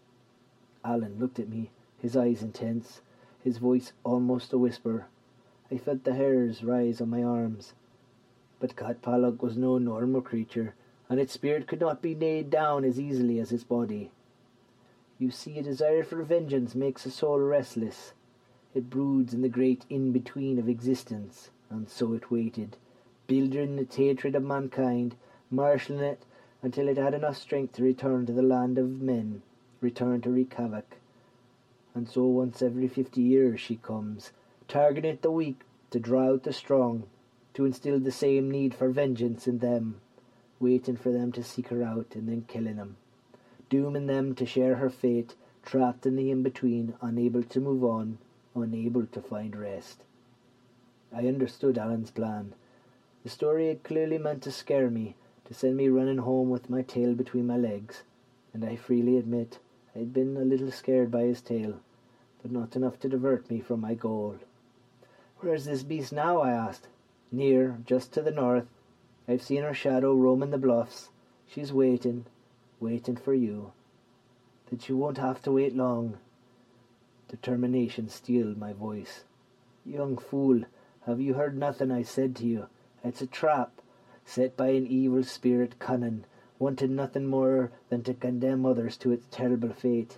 S14: Alan looked at me, his eyes intense, his voice almost a whisper. I felt the hairs rise on my arms. But Cat Pollock was no normal creature, and its spirit could not be laid down as easily as its body. You see, a desire for vengeance makes a soul restless. It broods in the great in-between of existence, and so it waited, building its hatred of mankind, marshalling it until it had enough strength to return to the land of men, return to wreak havoc. And so once every fifty years she comes, targeting the weak to draw out the strong, to instill the same need for vengeance in them, waiting for them to seek her out and then killing them, dooming them to share her fate, trapped in the in-between, unable to move on, unable to find rest. I understood Alan's plan. The story had clearly meant to scare me, to send me running home with my tail between my legs, and I freely admit I had been a little scared by his tale, but not enough to divert me from my goal. "Where is this beast now?" I asked. "Near, just to the north. I've seen her shadow roaming the bluffs. She's waiting, waiting for you. That she won't have to wait long." Determination steeled my voice. "Young fool, have you heard nothing I said to you? It's a trap, set by an evil spirit cunning, wanting nothing more than to condemn others to its terrible fate."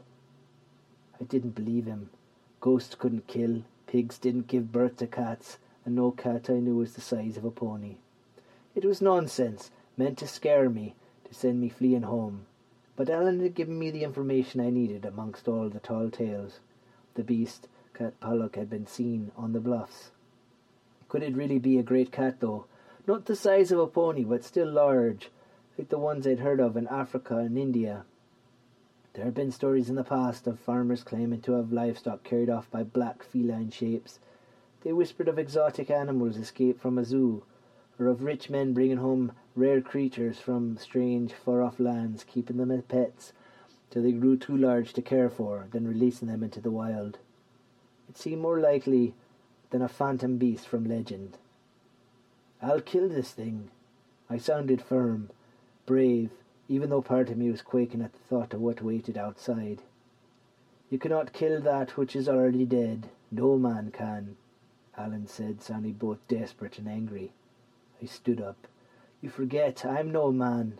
S14: I didn't believe him. Ghosts couldn't kill, pigs didn't give birth to cats, and no cat I knew was the size of a pony. It was nonsense, meant to scare me, to send me fleeing home. But Alan had given me the information I needed amongst all the tall tales. The beast, Cat Pollock, had been seen on the bluffs. Could it really be a great cat, though? Not the size of a pony, but still large, like the ones I'd heard of in Africa and India. There had been stories in the past of farmers claiming to have livestock carried off by black feline shapes. They whispered of exotic animals escaped from a zoo, or of rich men bringing home rare creatures from strange, far-off lands, keeping them as pets till they grew too large to care for, then releasing them into the wild. It seemed more likely than a phantom beast from legend. "I'll kill this thing." I sounded firm, brave, even though part of me was quaking at the thought of what waited outside. "You cannot kill that which is already dead. No man can," Alan said, sounding both desperate and angry. I stood up. "You forget, I'm no man."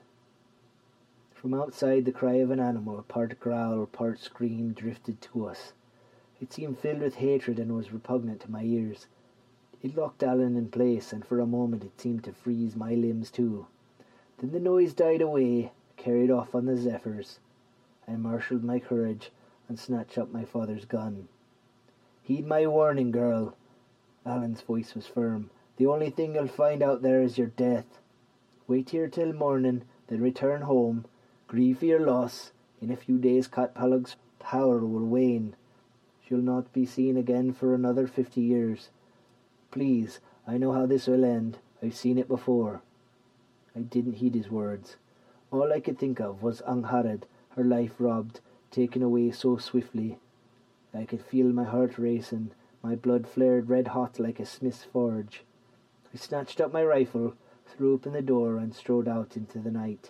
S14: From outside, the cry of an animal, part growl, part scream, drifted to us. It seemed filled with hatred and was repugnant to my ears. It locked Alan in place, and for a moment it seemed to freeze my limbs too. Then the noise died away, carried off on the zephyrs. I marshalled my courage, and snatch up my father's gun. "Heed my warning, girl." Alan's voice was firm. "The only thing you'll find out there is your death. Wait here till morning, then return home. Grieve for your loss. In a few days Cat Palug's power will wane. She'll not be seen again for another fifty years. Please, I know how this will end. I've seen it before." I didn't heed his words. All I could think of was Angharad, her life robbed, taken away so swiftly. I could feel my heart racing, my blood flared red-hot like a smith's forge. I snatched up my rifle, threw open the door, and strode out into the night.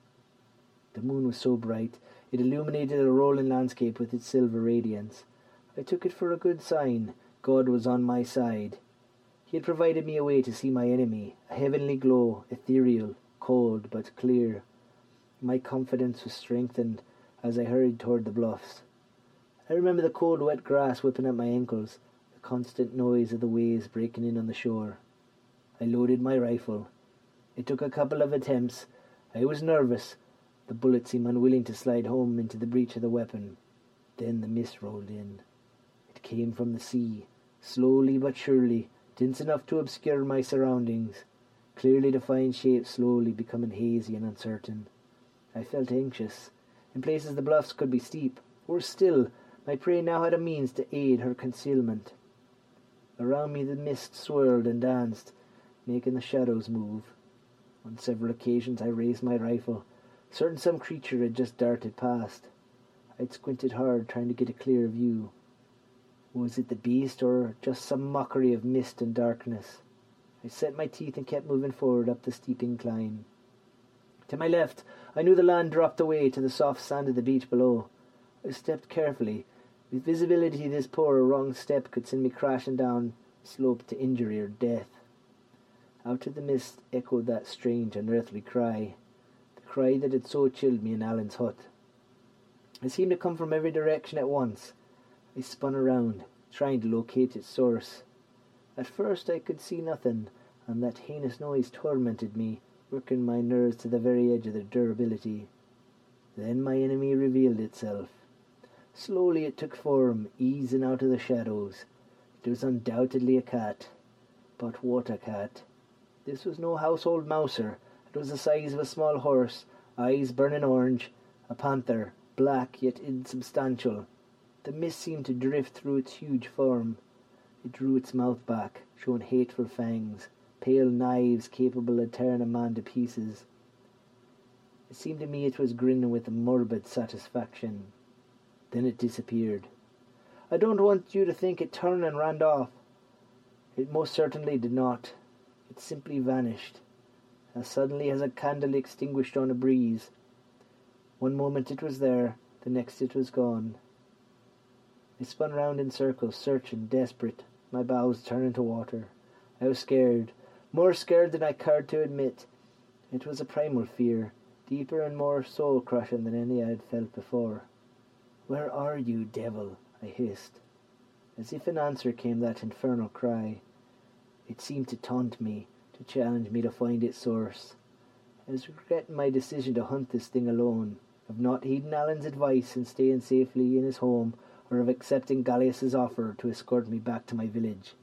S14: The moon was so bright, it illuminated the rolling landscape with its silver radiance. I took it for a good sign. God was on my side. He had provided me a way to see my enemy, a heavenly glow, ethereal, cold, but clear. My confidence was strengthened as I hurried toward the bluffs. I remember the cold, wet grass whipping at my ankles, the constant noise of the waves breaking in on the shore. I loaded my rifle. It took a couple of attempts. I was nervous. The bullet seemed unwilling to slide home into the breech of the weapon. Then the mist rolled in. It came from the sea, slowly but surely, dense enough to obscure my surroundings, clearly defined shapes slowly becoming hazy and uncertain. I felt anxious. In places the bluffs could be steep. Worse still, my prey now had a means to aid her concealment. Around me the mist swirled and danced, making the shadows move. On several occasions I raised my rifle, certain some creature had just darted past. I'd squinted hard, trying to get a clear view. Was it the beast, or just some mockery of mist and darkness? I set my teeth and kept moving forward up the steep incline. To my left, I knew the land dropped away to the soft sand of the beach below. I stepped carefully. With visibility this poor, a wrong step could send me crashing down the slope to injury or death. Out of the mist echoed that strange, unearthly cry, the cry that had so chilled me in Alan's hut. It seemed to come from every direction at once. I spun around, trying to locate its source. At first I could see nothing, and that heinous noise tormented me, working my nerves to the very edge of their durability. Then my enemy revealed itself. Slowly it took form, easing out of the shadows. It was undoubtedly a cat. But what a cat! This was no household mouser. It was the size of a small horse, eyes burning orange, a panther, black yet insubstantial. The mist seemed to drift through its huge form. It drew its mouth back, showing hateful fangs, pale knives capable of tearing a man to pieces. It seemed to me it was grinning with a morbid satisfaction. Then it disappeared. I don't want you to think it turned and ran off. It most certainly did not. It simply vanished, as suddenly as a candle extinguished on a breeze. One moment it was there, the next it was gone. I spun round in circles, searching, desperate, my bows turning to water. I was scared, more scared than I cared to admit. It was a primal fear, deeper and more soul-crushing than any I had felt before. "Where are you, devil?" I hissed. As if in answer came that infernal cry. It seemed to taunt me, to challenge me to find its source. I was regretting my decision to hunt this thing alone, of not heeding Alan's advice and staying safely in his home, or of accepting Gallius's offer to escort me back to my village.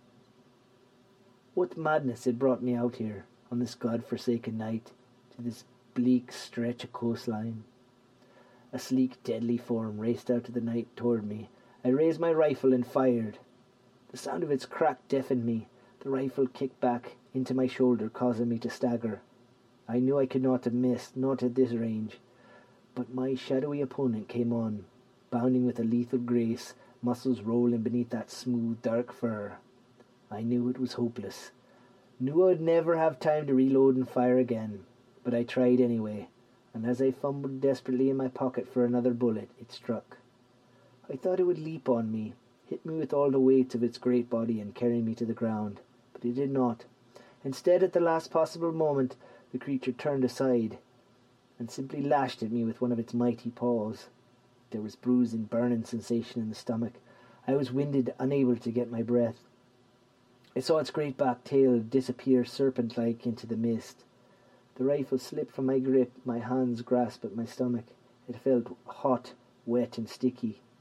S14: What madness had brought me out here, on this god-forsaken night, to this bleak stretch of coastline? A sleek, deadly form raced out of the night toward me. I raised my rifle and fired. The sound of its crack deafened me. The rifle kicked back into my shoulder, causing me to stagger. I knew I could not have missed, not at this range. But my shadowy opponent came on, bounding with a lethal grace, muscles rolling beneath that smooth, dark fur. I knew it was hopeless. Knew I would never have time to reload and fire again. But I tried anyway, and as I fumbled desperately in my pocket for another bullet, it struck. I thought it would leap on me, hit me with all the weight of its great body and carry me to the ground. But it did not. Instead, at the last possible moment, the creature turned aside and simply lashed at me with one of its mighty paws. There was bruising, burning sensation in the stomach. I was winded, unable to get my breath. I saw its great back tail disappear serpent-like into the mist. The rifle slipped from my grip, my hands grasped at my stomach. It felt hot, wet and sticky.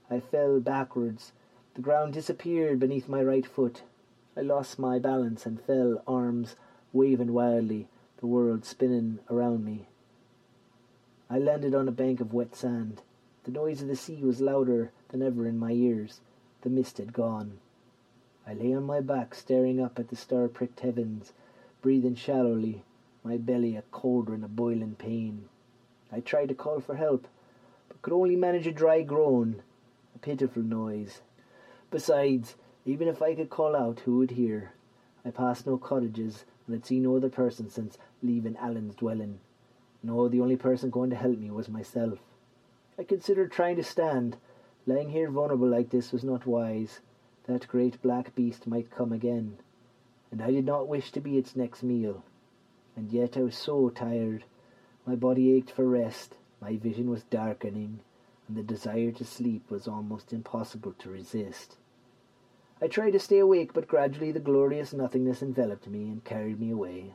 S14: I fell backwards. The ground disappeared beneath my right foot. I lost my balance and fell, arms waving wildly, the world spinning around me. I landed on a bank of wet sand. The noise of the sea was louder than ever in my ears. The mist had gone. I lay on my back, staring up at the star-pricked heavens, breathing shallowly, my belly a cauldron of boiling pain. I tried to call for help, but could only manage a dry groan, a pitiful noise. Besides, even if I could call out, who would hear? I passed no cottages, and had seen no other person since leaving Alan's dwelling. No, the only person going to help me was myself. I considered trying to stand. Lying here vulnerable like this was not wise. That great black beast might come again, and I did not wish to be its next meal. And yet I was so tired. My body ached for rest, my vision was darkening, and the desire to sleep was almost impossible to resist. I tried to stay awake, but gradually the glorious nothingness enveloped me and carried me away.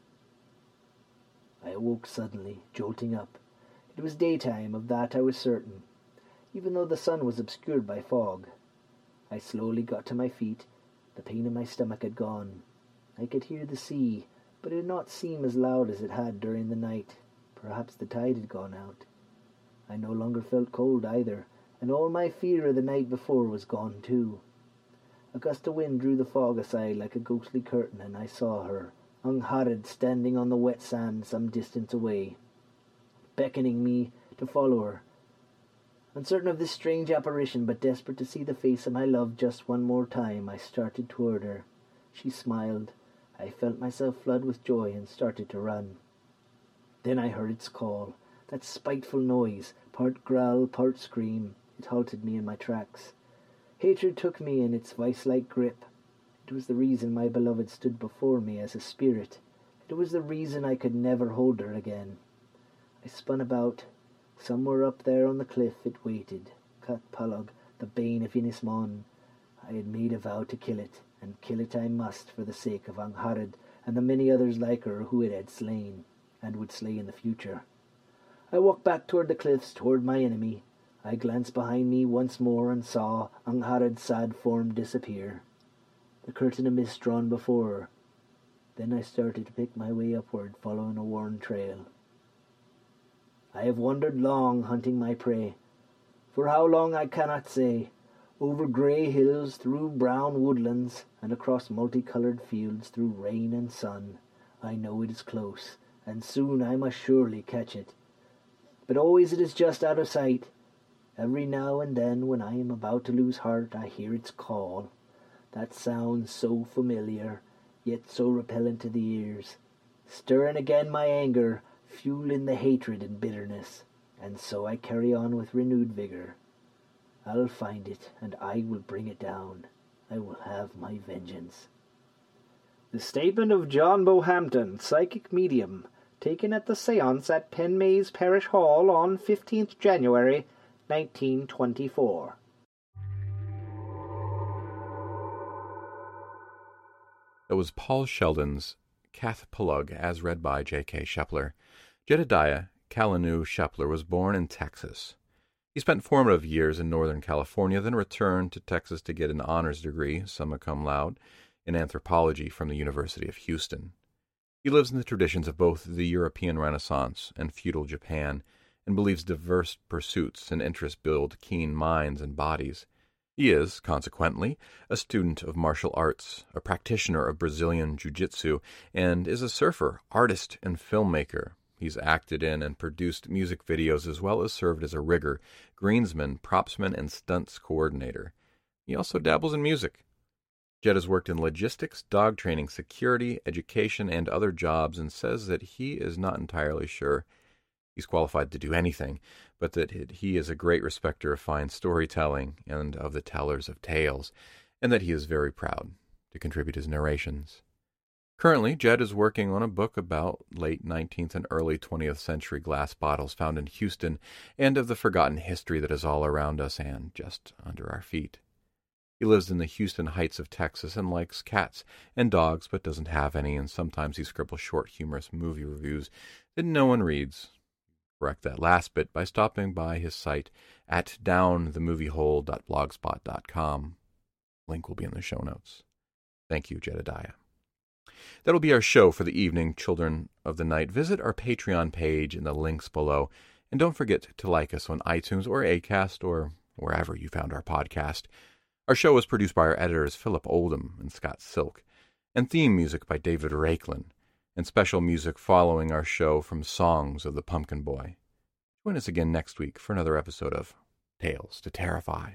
S14: I awoke suddenly, jolting up. It was daytime, of that I was certain, even though the sun was obscured by fog. I slowly got to my feet. The pain in my stomach had gone. I could hear the sea, but it did not seem as loud as it had during the night. Perhaps the tide had gone out. I no longer felt cold either, and all my fear of the night before was gone too. A gust of wind drew the fog aside like a ghostly curtain, and I saw her, Angharad, standing on the wet sand some distance away, beckoning me to follow her. Uncertain of this strange apparition, but desperate to see the face of my love just one more time, I started toward her. She smiled. I felt myself flood with joy and started to run. Then I heard its call, that spiteful noise, part growl, part scream. It halted me in my tracks. Hatred took me in its vice-like grip. It was the reason my beloved stood before me as a spirit. It was the reason I could never hold her again. I spun about. Somewhere up there on the cliff it waited, Cat Palog, the bane of Inismon. I had made a vow to kill it, and kill it I must for the sake of Angharad and the many others like her who it had slain, and would slay in the future. I walked back toward the cliffs, toward my enemy. I glanced behind me once more and saw Angharad's sad form disappear, the curtain of mist drawn before her. Then I started to pick my way upward, following a worn trail. I have wandered long, hunting my prey. For how long I cannot say. Over grey hills, through brown woodlands, and across multicoloured fields, through rain and sun. I know it is close, and soon I must surely catch it. But always it is just out of sight. Every now and then, when I am about to lose heart, I hear its call. That sound so familiar, yet so repellent to the ears, stirring again my anger, fueling the hatred and bitterness, and so I carry on with renewed vigour. I'll find it, and I will bring it down. I will have my vengeance.
S15: The statement of John Bohampton, psychic medium, taken at the séance at Penmaze Parish Hall on fifteenth January, nineteen twenty-four.
S7: That was Paul Sheldon's Cath Palug, as read by J K. Shepler. Jedediah Kalanu Shepler was born in Texas. He spent formative years in Northern California, then returned to Texas to get an honors degree, summa cum laude, in anthropology from the University of Houston. He lives in the traditions of both the European Renaissance and feudal Japan, and believes diverse pursuits and interests build keen minds and bodies. He is, consequently, a student of martial arts, a practitioner of Brazilian jiu-jitsu, and is a surfer, artist, and filmmaker. He's acted in and produced music videos as well as served as a rigger, greensman, propsman, and stunts coordinator. He also dabbles in music. Jed has worked in logistics, dog training, security, education, and other jobs, and says that he is not entirely sure he's qualified to do anything, but that he is a great respecter of fine storytelling and of the tellers of tales, and that he is very proud to contribute his narrations. Currently, Jed is working on a book about late nineteenth and early twentieth century glass bottles found in Houston and of the forgotten history that is all around us and just under our feet. He lives in the Houston Heights of Texas and likes cats and dogs but doesn't have any, and sometimes he scribbles short, humorous movie reviews that no one reads. Correct that last bit by stopping by his site at down the movie hole dot blogspot dot com. Link will be in the show notes. Thank you, Jedediah. That'll be our show for the evening, Children of the Night. Visit our Patreon page in the links below. And don't forget to like us on iTunes or Acast or wherever you found our podcast. Our show was produced by our editors Philip Oldham and Scott Silk, and theme music by David Rakelin, and special music following our show from Songs of the Pumpkin Boy. Join us again next week for another episode of Tales to Terrify.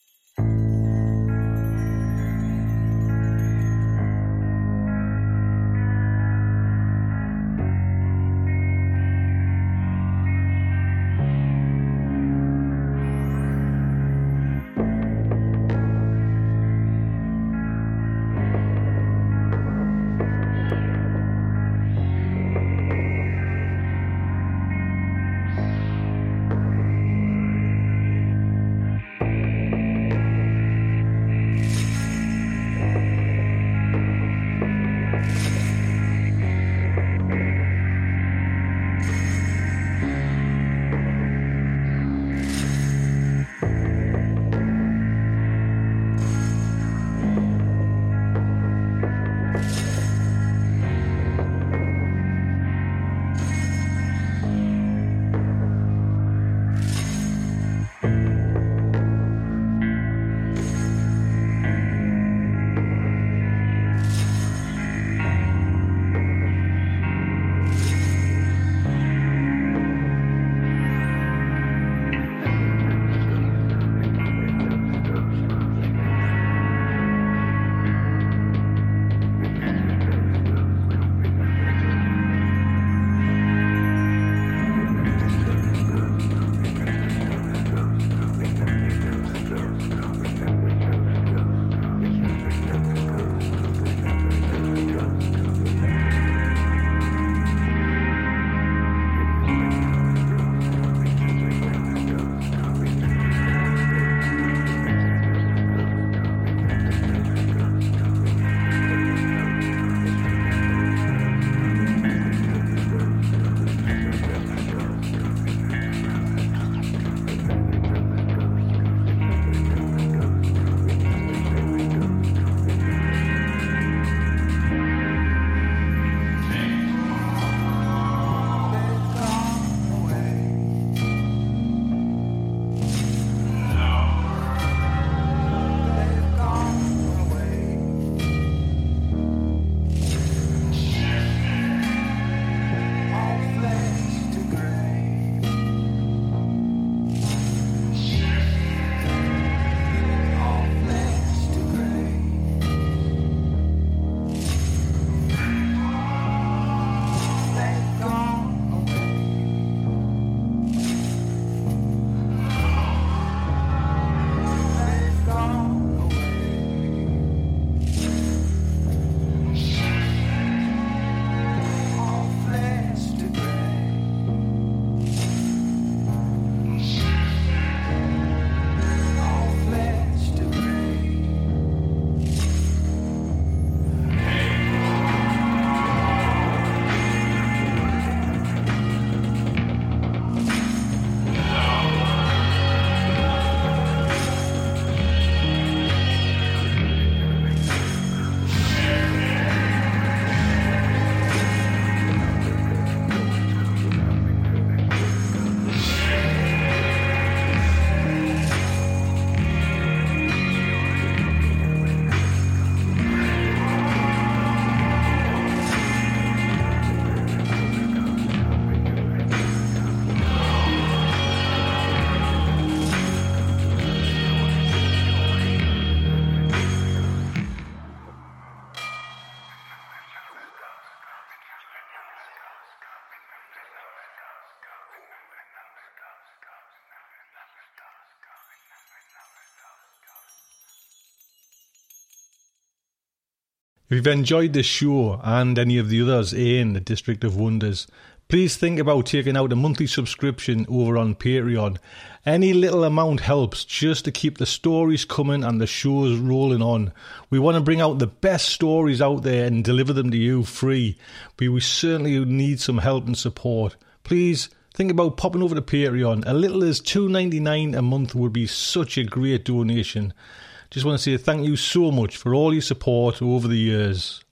S5: If you've enjoyed this show and any of the others in the District of Wonders, please think about taking out a monthly subscription over on Patreon. Any little amount helps just to keep the stories coming and the shows rolling on. We want to bring out the best stories out there and deliver them to you free, but we certainly need some help and support. Please think about popping over to Patreon. A little as two dollars ninety-nine a month would be such a great donation. Just want to say thank you so much for all your support over the years.